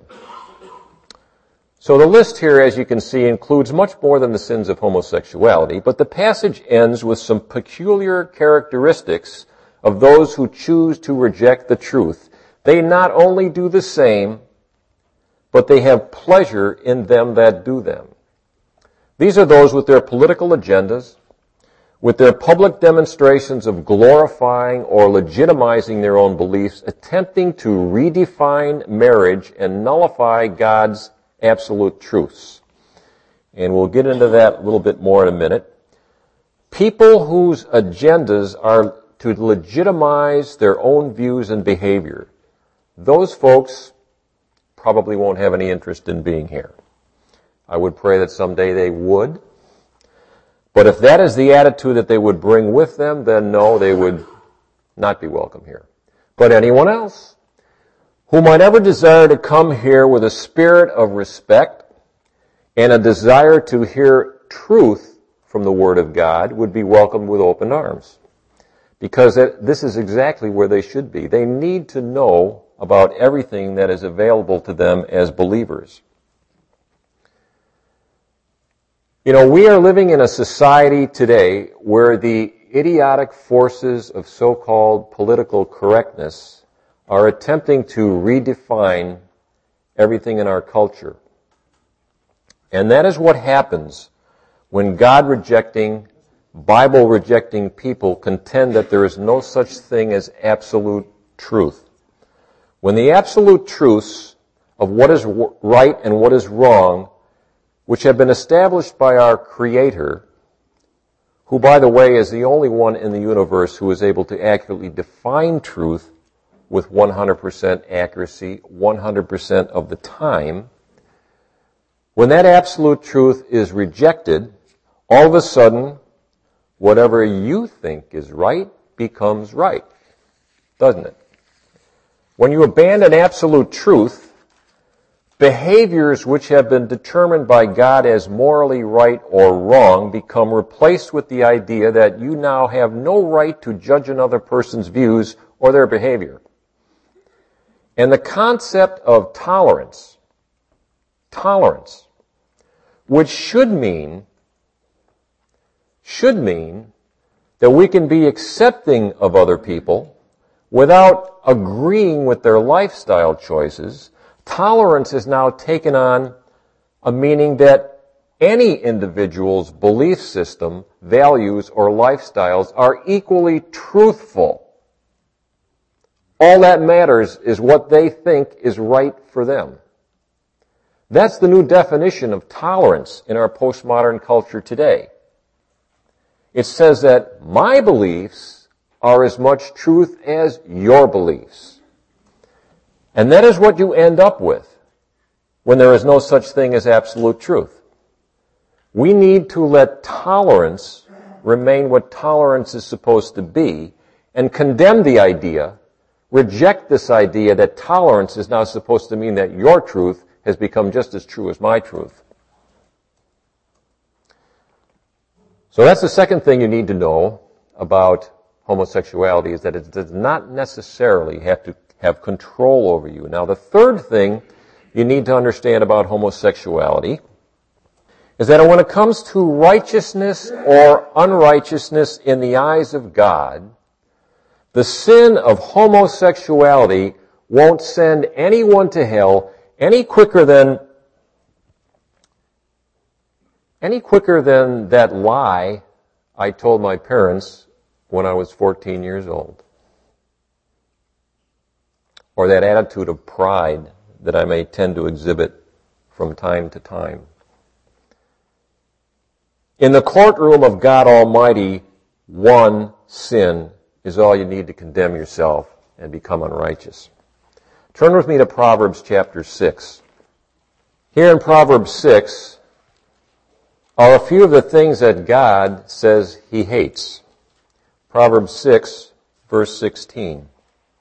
So the list here, as you can see, includes much more than the sins of homosexuality, but the passage ends with some peculiar characteristics of those who choose to reject the truth. They not only do the same, but they have pleasure in them that do them. These are those with their political agendas, with their public demonstrations of glorifying or legitimizing their own beliefs, attempting to redefine marriage and nullify God's absolute truths. And we'll get into that a little bit more in a minute. People whose agendas are to legitimize their own views and behavior. Those folks probably won't have any interest in being here. I would pray that someday they would. But if that is the attitude that they would bring with them, then no, they would not be welcome here. But anyone else who might ever desire to come here with a spirit of respect and a desire to hear truth from the Word of God would be welcomed with open arms. Because this is exactly where they should be. They need to know about everything that is available to them as believers. You know, we are living in a society today where the idiotic forces of so-called political correctness are attempting to redefine everything in our culture. And that is what happens when God-rejecting, Bible-rejecting people contend that there is no such thing as absolute truth. When the absolute truths of what is right and what is wrong, which have been established by our Creator, who, by the way, is the only one in the universe who is able to accurately define truth with 100% accuracy, 100% of the time, when that absolute truth is rejected, all of a sudden, whatever you think is right becomes right, doesn't it? When you abandon absolute truth, behaviors which have been determined by God as morally right or wrong become replaced with the idea that you now have no right to judge another person's views or their behavior. And the concept of tolerance, which should mean that we can be accepting of other people without agreeing with their lifestyle choices. tolerance has now taken on a meaning that any individual's belief system, values, or lifestyles are equally truthful. All that matters is what they think is right for them. That's the new definition of tolerance in our postmodern culture today. It says that my beliefs are as much truth as your beliefs. And that is what you end up with when there is no such thing as absolute truth. We need to let tolerance remain what tolerance is supposed to be and condemn the idea, reject this idea that tolerance is now supposed to mean that your truth has become just as true as my truth. So that's the second thing you need to know about homosexuality, is that it does not necessarily have to have control over you. Now, the third thing you need to understand about homosexuality is that when it comes to righteousness or unrighteousness in the eyes of God, the sin of homosexuality won't send anyone to hell any quicker than that lie I told my parents when I was 14 years old. Or that attitude of pride that I may tend to exhibit from time to time. In the courtroom of God Almighty, one sin is all you need to condemn yourself and become unrighteous. Turn with me to Proverbs chapter 6. Here in Proverbs 6 are a few of the things that God says He hates. Proverbs 6, verse 16.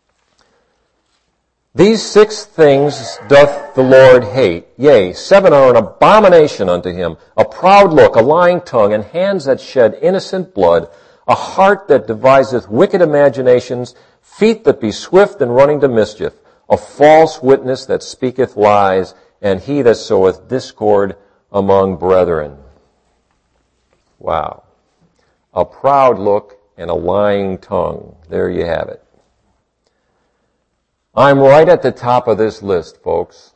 These 6 things doth the Lord hate. Yea, 7 are an abomination unto Him. A proud look, a lying tongue, and hands that shed innocent blood, a heart that deviseth wicked imaginations, feet that be swift in running to mischief, a false witness that speaketh lies, and he that soweth discord among brethren. Wow. A proud look and a lying tongue. There you have it. I'm right at the top of this list, folks.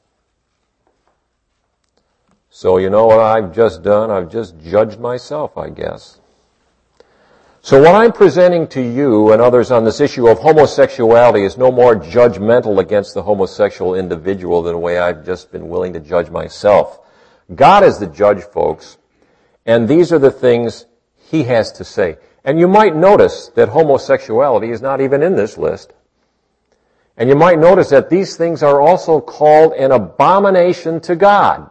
So you know what I've just done? I've just judged myself, I guess. So what I'm presenting to you and others on this issue of homosexuality is no more judgmental against the homosexual individual than the way I've just been willing to judge myself. God is the judge, folks, and these are the things He has to say. And you might notice that homosexuality is not even in this list. And you might notice that these things are also called an abomination to God.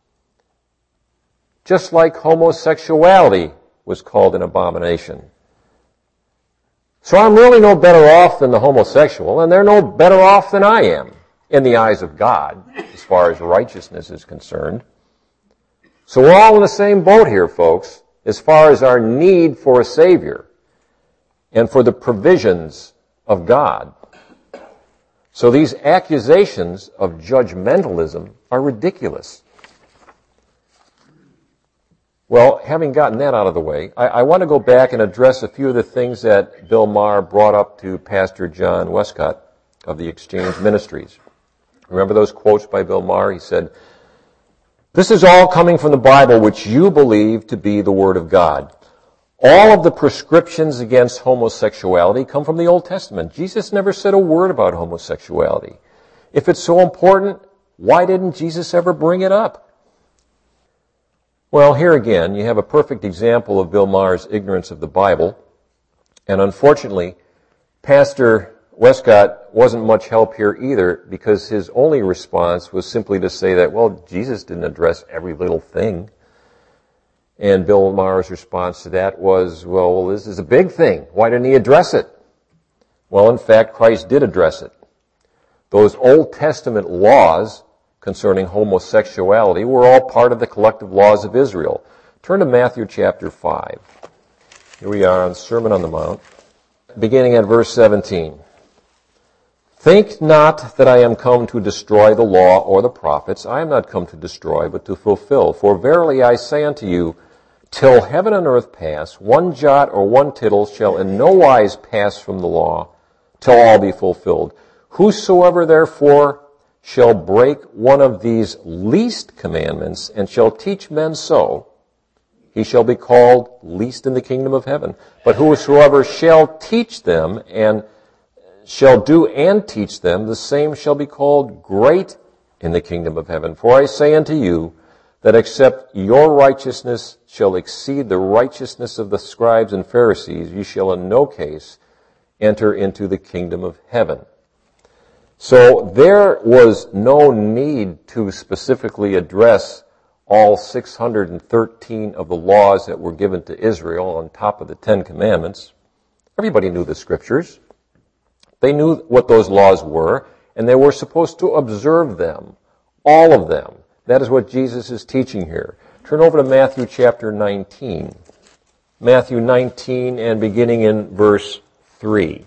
Just like homosexuality was called an abomination. So I'm really no better off than the homosexual, and they're no better off than I am in the eyes of God, as far as righteousness is concerned. So we're all in the same boat here, folks, as far as our need for a Savior and for the provisions of God. So these accusations of judgmentalism are ridiculous. Well, having gotten that out of the way, I want to go back and address a few of the things that Bill Maher brought up to Pastor John Westcott of the Exchange Ministries. Remember those quotes by Bill Maher? He said, "This is all coming from the Bible, which you believe to be the Word of God. All of the prescriptions against homosexuality come from the Old Testament. Jesus never said a word about homosexuality. If it's so important, why didn't Jesus ever bring it up?" Well, here again, you have a perfect example of Bill Maher's ignorance of the Bible. And unfortunately, Pastor Westcott wasn't much help here either, because his only response was simply to say that, well, Jesus didn't address every little thing. And Bill Maher's response to that was, well, this is a big thing. Why didn't He address it? Well, in fact, Christ did address it. Those Old Testament laws concerning homosexuality were all part of the collective laws of Israel. Turn to Matthew chapter 5. Here we are on Sermon on the Mount, beginning at verse 17. "Think not that I am come to destroy the law or the prophets. I am not come to destroy, but to fulfill. For verily I say unto you, till heaven and earth pass, one jot or one tittle shall in no wise pass from the law, till all be fulfilled. Whosoever therefore shall break one of these least commandments and shall teach men so, he shall be called least in the kingdom of heaven. But whosoever shall teach them and shall do and teach them, the same shall be called great in the kingdom of heaven. For I say unto you, that except your righteousness shall exceed the righteousness of the scribes and Pharisees, you shall in no case enter into the kingdom of heaven. So there was no need to specifically address all 613 of the laws that were given to Israel on top of the 10 Commandments. Everybody knew the Scriptures. They knew what those laws were, and they were supposed to observe them, all of them. That is what Jesus is teaching here. Turn over to Matthew chapter 19. Matthew 19 and beginning in verse 3.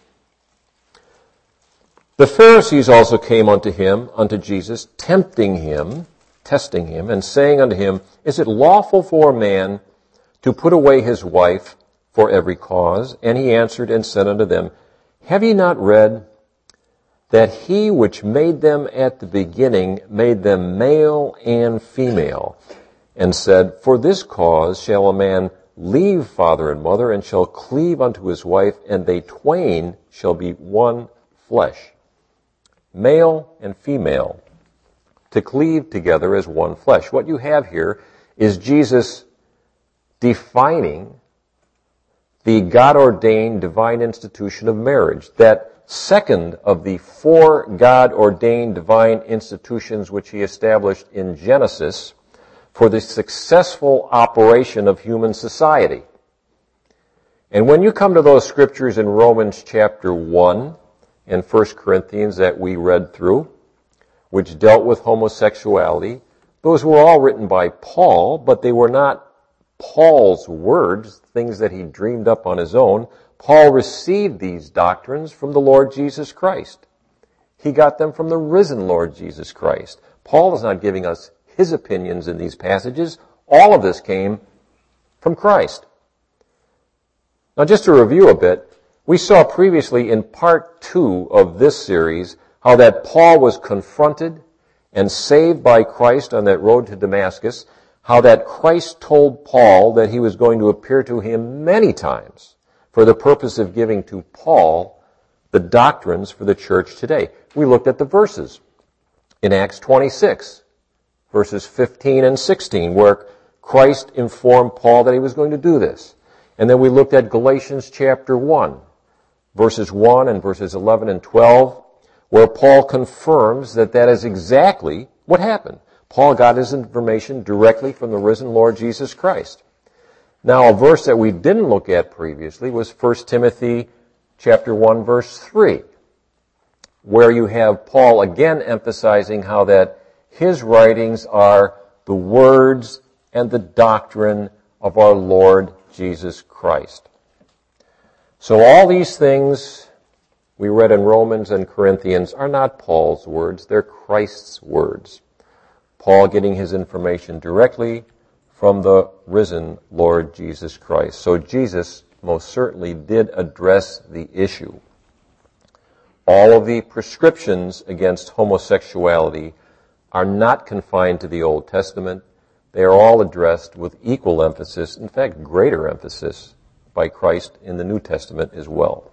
The Pharisees also came unto Jesus, testing him, and saying unto him, Is it lawful for a man to put away his wife for every cause? And he answered and said unto them, Have ye not read that he which made them at the beginning made them male and female, and said, For this cause shall a man leave father and mother, and shall cleave unto his wife, and they twain shall be one flesh. Male and female, to cleave together as one flesh. What you have here is Jesus defining the God-ordained divine institution of marriage, that second of the 4 God-ordained divine institutions which he established in Genesis for the successful operation of human society. And when you come to those scriptures in Romans chapter 1 and 1 Corinthians that we read through, which dealt with homosexuality, those were all written by Paul, but they were not Paul's words, things that he dreamed up on his own. Paul received these doctrines from the Lord Jesus Christ. He got them from the risen Lord Jesus Christ. Paul is not giving us his opinions in these passages. All of this came from Christ. Now, just to review a bit, we saw previously in part 2 of this series how that Paul was confronted and saved by Christ on that road to Damascus, how that Christ told Paul that he was going to appear to him many times for the purpose of giving to Paul the doctrines for the church today. We looked at the verses in Acts 26, verses 15 and 16, where Christ informed Paul that he was going to do this. And then we looked at Galatians chapter 1, verses 1 and verses 11 and 12, where Paul confirms that that is exactly what happened. Paul got his information directly from the risen Lord Jesus Christ. Now, a verse that we didn't look at previously was 1 Timothy chapter 1, verse 3, where you have Paul again emphasizing how that his writings are the words and the doctrine of our Lord Jesus Christ. So all these things we read in Romans and Corinthians are not Paul's words, they're Christ's words. Paul getting his information directly from the risen Lord Jesus Christ. So Jesus most certainly did address the issue. All of the prescriptions against homosexuality are not confined to the Old Testament. They are all addressed with equal emphasis, in fact, greater emphasis, by Christ in the New Testament as well.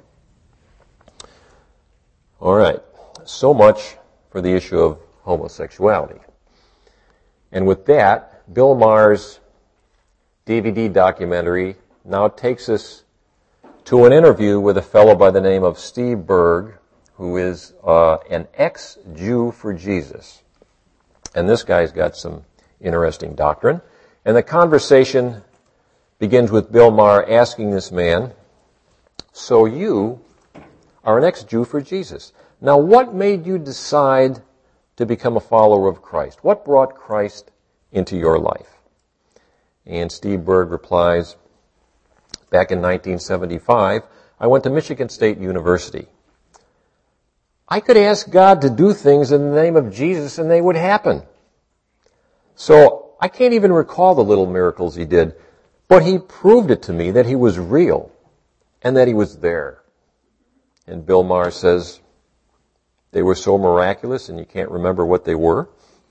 All right, so much for the issue of homosexuality. And with that, Bill Maher's DVD documentary now takes us to an interview with a fellow by the name of Steve Berg, who is an ex-Jew for Jesus. And this guy's got some interesting doctrine. And the conversation begins with Bill Maher asking this man, so you are an ex-Jew for Jesus. Now, what made you decide to become a follower of Christ? What brought Christ into your life? And Steve Berg replies, back in 1975, I went to Michigan State University. I could ask God to do things in the name of Jesus and they would happen. So I can't even recall the little miracles he did, but he proved it to me that he was real and that he was there. And Bill Maher says, They were so miraculous and you can't remember what they were?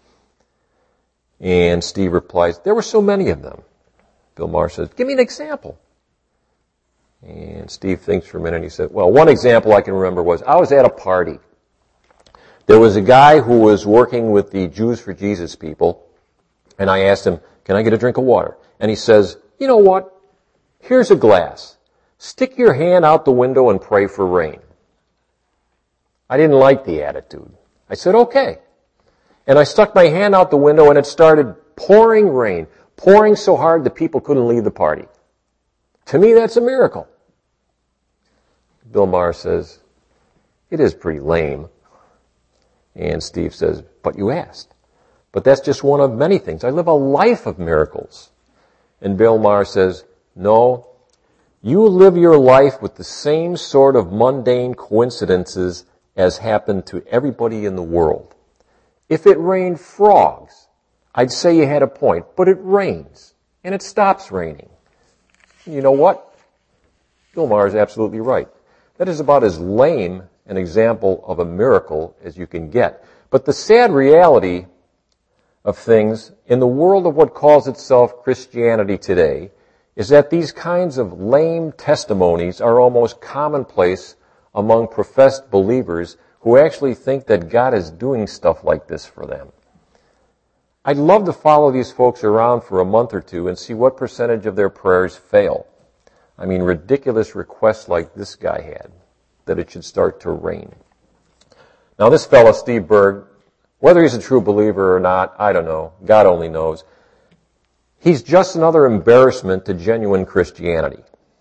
And Steve replies, there were so many of them. Bill Maher says, give me an example. And Steve thinks for a minute and he said, well, one example I can remember was I was at a party. There was a guy who was working with the Jews for Jesus people, and I asked him, can I get a drink of water? And he says, you know what? Here's a glass. Stick your hand out the window and pray for rain. I didn't like the attitude. I said, okay. And I stuck my hand out the window and it started pouring rain, pouring so hard that people couldn't leave the party. To me, that's a miracle. Bill Maher says, it is pretty lame. And Steve says, but you asked. But that's just one of many things. I live a life of miracles. And Bill Maher says, no, you live your life with the same sort of mundane coincidences as happen to everybody in the world. If it rained frogs, I'd say you had a point, but it rains, and it stops raining. You know what? Bill Maher is absolutely right. That is about as lame an example of a miracle as you can get. But the sad reality of things in the world of what calls itself Christianity today is that these kinds of lame testimonies are almost commonplace among professed believers who actually think that God is doing stuff like this for them. I'd love to follow these folks around for a month or two and see what percentage of their prayers fail. I mean, ridiculous requests like this guy had, that it should start to rain. Now, this fellow, Steve Berg, whether he's a true believer or not, I don't know. God only knows. He's just another embarrassment to genuine Christianity.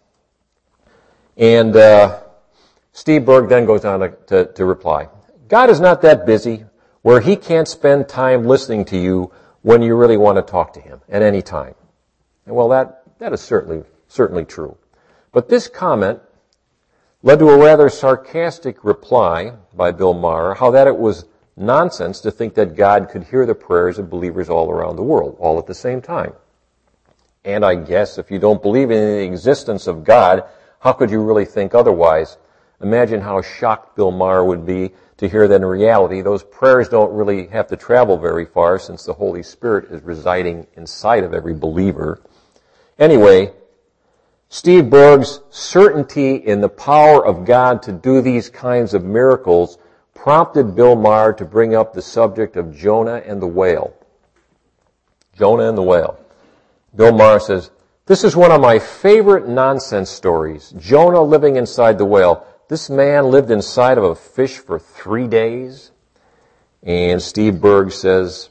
And Steve Berg then goes on to reply, God is not that busy where he can't spend time listening to you when you really want to talk to him at any time. And well, that is certainly true. But this comment led to a rather sarcastic reply by Bill Maher, how that it was nonsense to think that God could hear the prayers of believers all around the world, all at the same time. And I guess if you don't believe in the existence of God, how could you really think otherwise? Imagine how shocked Bill Maher would be to hear that in reality those prayers don't really have to travel very far since the Holy Spirit is residing inside of every believer. Anyway, Steve Berg's certainty in the power of God to do these kinds of miracles prompted Bill Maher to bring up the subject of Jonah and the whale. Jonah and the whale. Bill Maher says, this is one of my favorite nonsense stories. Jonah living inside the whale. This man lived inside of a fish for 3 days. And Steve Berg says,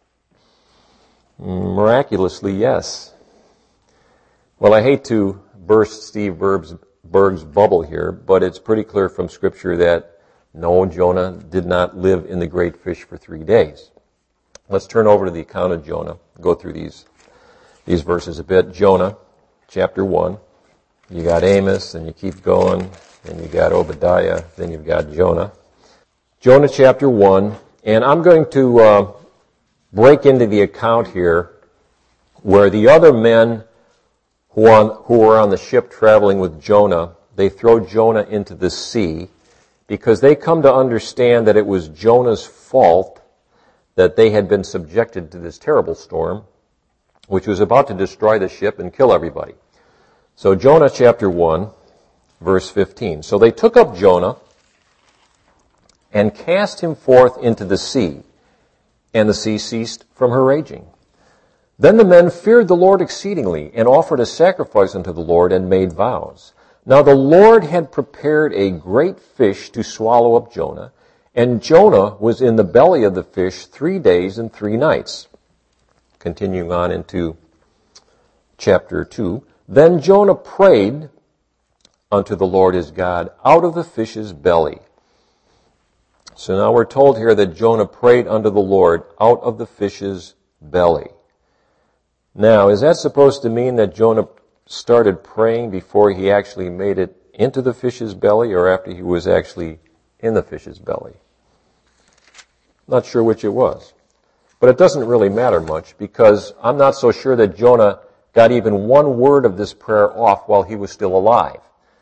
miraculously, yes. Well, I hate to burst Steve Berg's bubble here, but it's pretty clear from Scripture that no, Jonah did not live in the great fish for 3 days. Let's turn over to the account of Jonah, go through these verses a bit. Jonah, chapter 1. You got Amos, and you keep going, then you got Obadiah, then you've got Jonah. Jonah chapter 1, and I'm going to break into the account here where the other men who were on the ship traveling with Jonah, they throw Jonah into the sea because they come to understand that it was Jonah's fault that they had been subjected to this terrible storm, which was about to destroy the ship and kill everybody. So Jonah chapter 1, verse 15. So they took up Jonah and cast him forth into the sea, and the sea ceased from her raging. Then the men feared the Lord exceedingly, and offered a sacrifice unto the Lord, and made vows. Now the Lord had prepared a great fish to swallow up Jonah, and Jonah was in the belly of the fish 3 days and 3 nights. Continuing on into chapter 2. Then Jonah prayed unto the Lord his God out of the fish's belly. So now we're told here that Jonah prayed unto the Lord out of the fish's belly. Now, is that supposed to mean that Jonah started praying before he actually made it into the fish's belly, or after he was actually in the fish's belly? Not sure which it was. But it doesn't really matter much, because I'm not so sure that Jonah got even one word of this prayer off while he was still alive.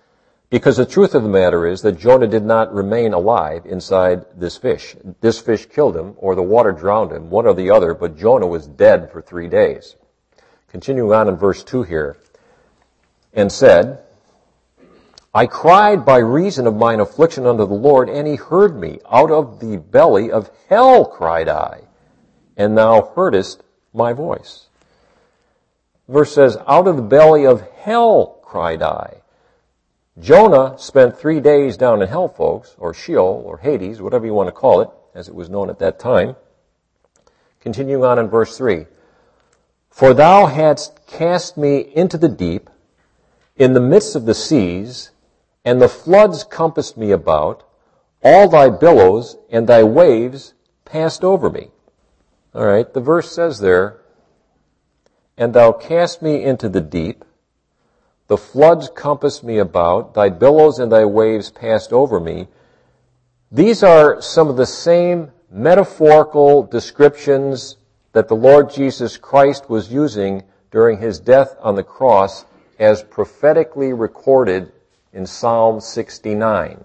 Because the truth of the matter is that Jonah did not remain alive inside this fish. This fish killed him, or the water drowned him, one or the other, but Jonah was dead for 3 days. Continuing on in verse 2 here, and said, I cried by reason of mine affliction unto the Lord, and he heard me. Out of the belly of hell cried I, and thou heardest my voice. Verse says, out of the belly of hell cried I. Jonah spent 3 days down in hell, folks, or Sheol, or Hades, whatever you want to call it, as it was known at that time. Continuing on in verse 3. For thou hadst cast me into the deep, in the midst of the seas, and the floods compassed me about. All thy billows and thy waves passed over me. All right, the verse says there, and thou cast me into the deep, the floods compassed me about, thy billows and thy waves passed over me. These are some of the same metaphorical descriptions that the Lord Jesus Christ was using during his death on the cross as prophetically recorded in Psalm 69.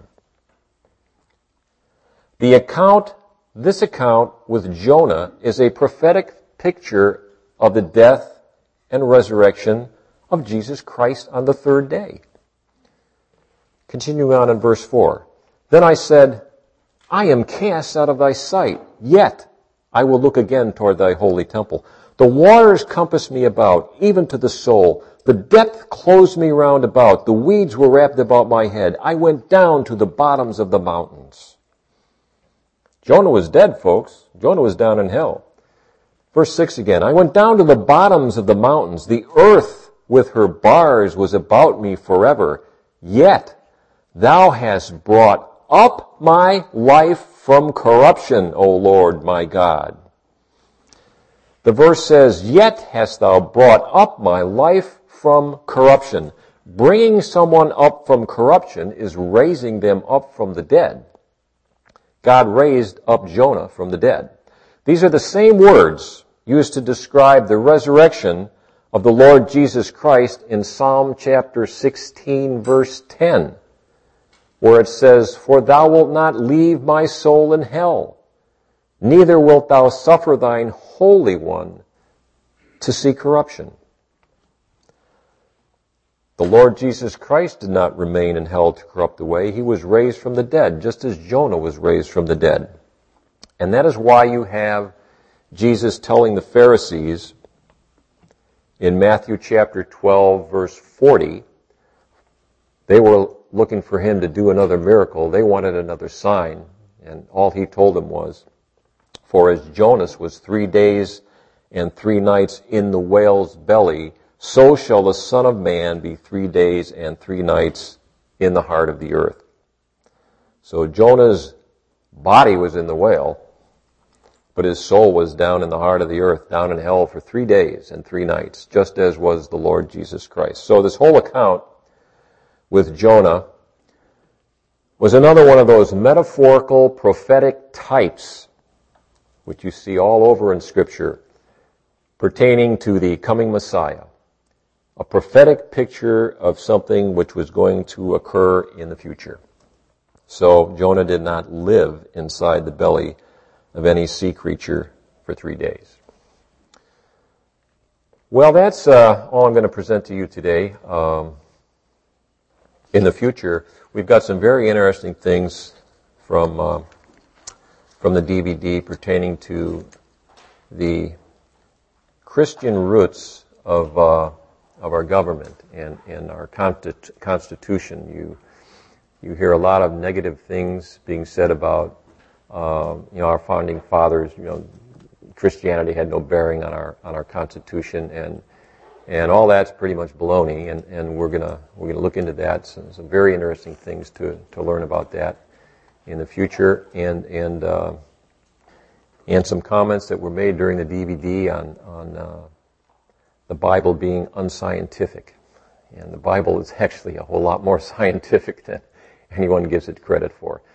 This account with Jonah is a prophetic picture of the death and resurrection of Jesus Christ on the third day. Continuing on in verse 4. Then I said, I am cast out of thy sight, yet I will look again toward thy holy temple. The waters compassed me about, even to the soul. The depth closed me round about. The weeds were wrapped about my head. I went down to the bottoms of the mountains. Jonah was dead, folks. Jonah was down in hell. Verse 6 again. I went down to the bottoms of the mountains. The earth with her bars was about me forever. Yet thou hast brought up my life from corruption, O Lord my God. The verse says, yet hast thou brought up my life from corruption. Bringing someone up from corruption is raising them up from the dead. God raised up Jonah from the dead. These are the same words used to describe the resurrection of the Lord Jesus Christ in Psalm chapter 16, verse 10, where it says, for thou wilt not leave my soul in hell, neither wilt thou suffer thine Holy One to see corruption. The Lord Jesus Christ did not remain in hell to corrupt away. He was raised from the dead, just as Jonah was raised from the dead. And that is why you have Jesus telling the Pharisees in Matthew chapter 12, verse 40, they were looking for him to do another miracle. They wanted another sign. And all he told them was, for as Jonas was 3 days and 3 nights in the whale's belly, so shall the Son of Man be 3 days and 3 nights in the heart of the earth. So Jonah's body was in the whale, but his soul was down in the heart of the earth, down in hell for 3 days and 3 nights, just as was the Lord Jesus Christ. So this whole account with Jonah was another one of those metaphorical, prophetic types, which you see all over in Scripture, pertaining to the coming Messiah. A prophetic picture of something which was going to occur in the future. So Jonah did not live inside the belly of any sea creature for 3 days. Well, that's all I'm going to present to you today. In the future, we've got some very interesting things from the DVD pertaining to the Christian roots of our government and our Constitution. You hear a lot of negative things being said about our founding fathers. Christianity had no bearing on our Constitution, and all that's pretty much baloney. And we're gonna look into that. Some very interesting things to learn about that in the future, and some comments that were made during the DVD on the Bible being unscientific. And the Bible is actually a whole lot more scientific than anyone gives it credit for.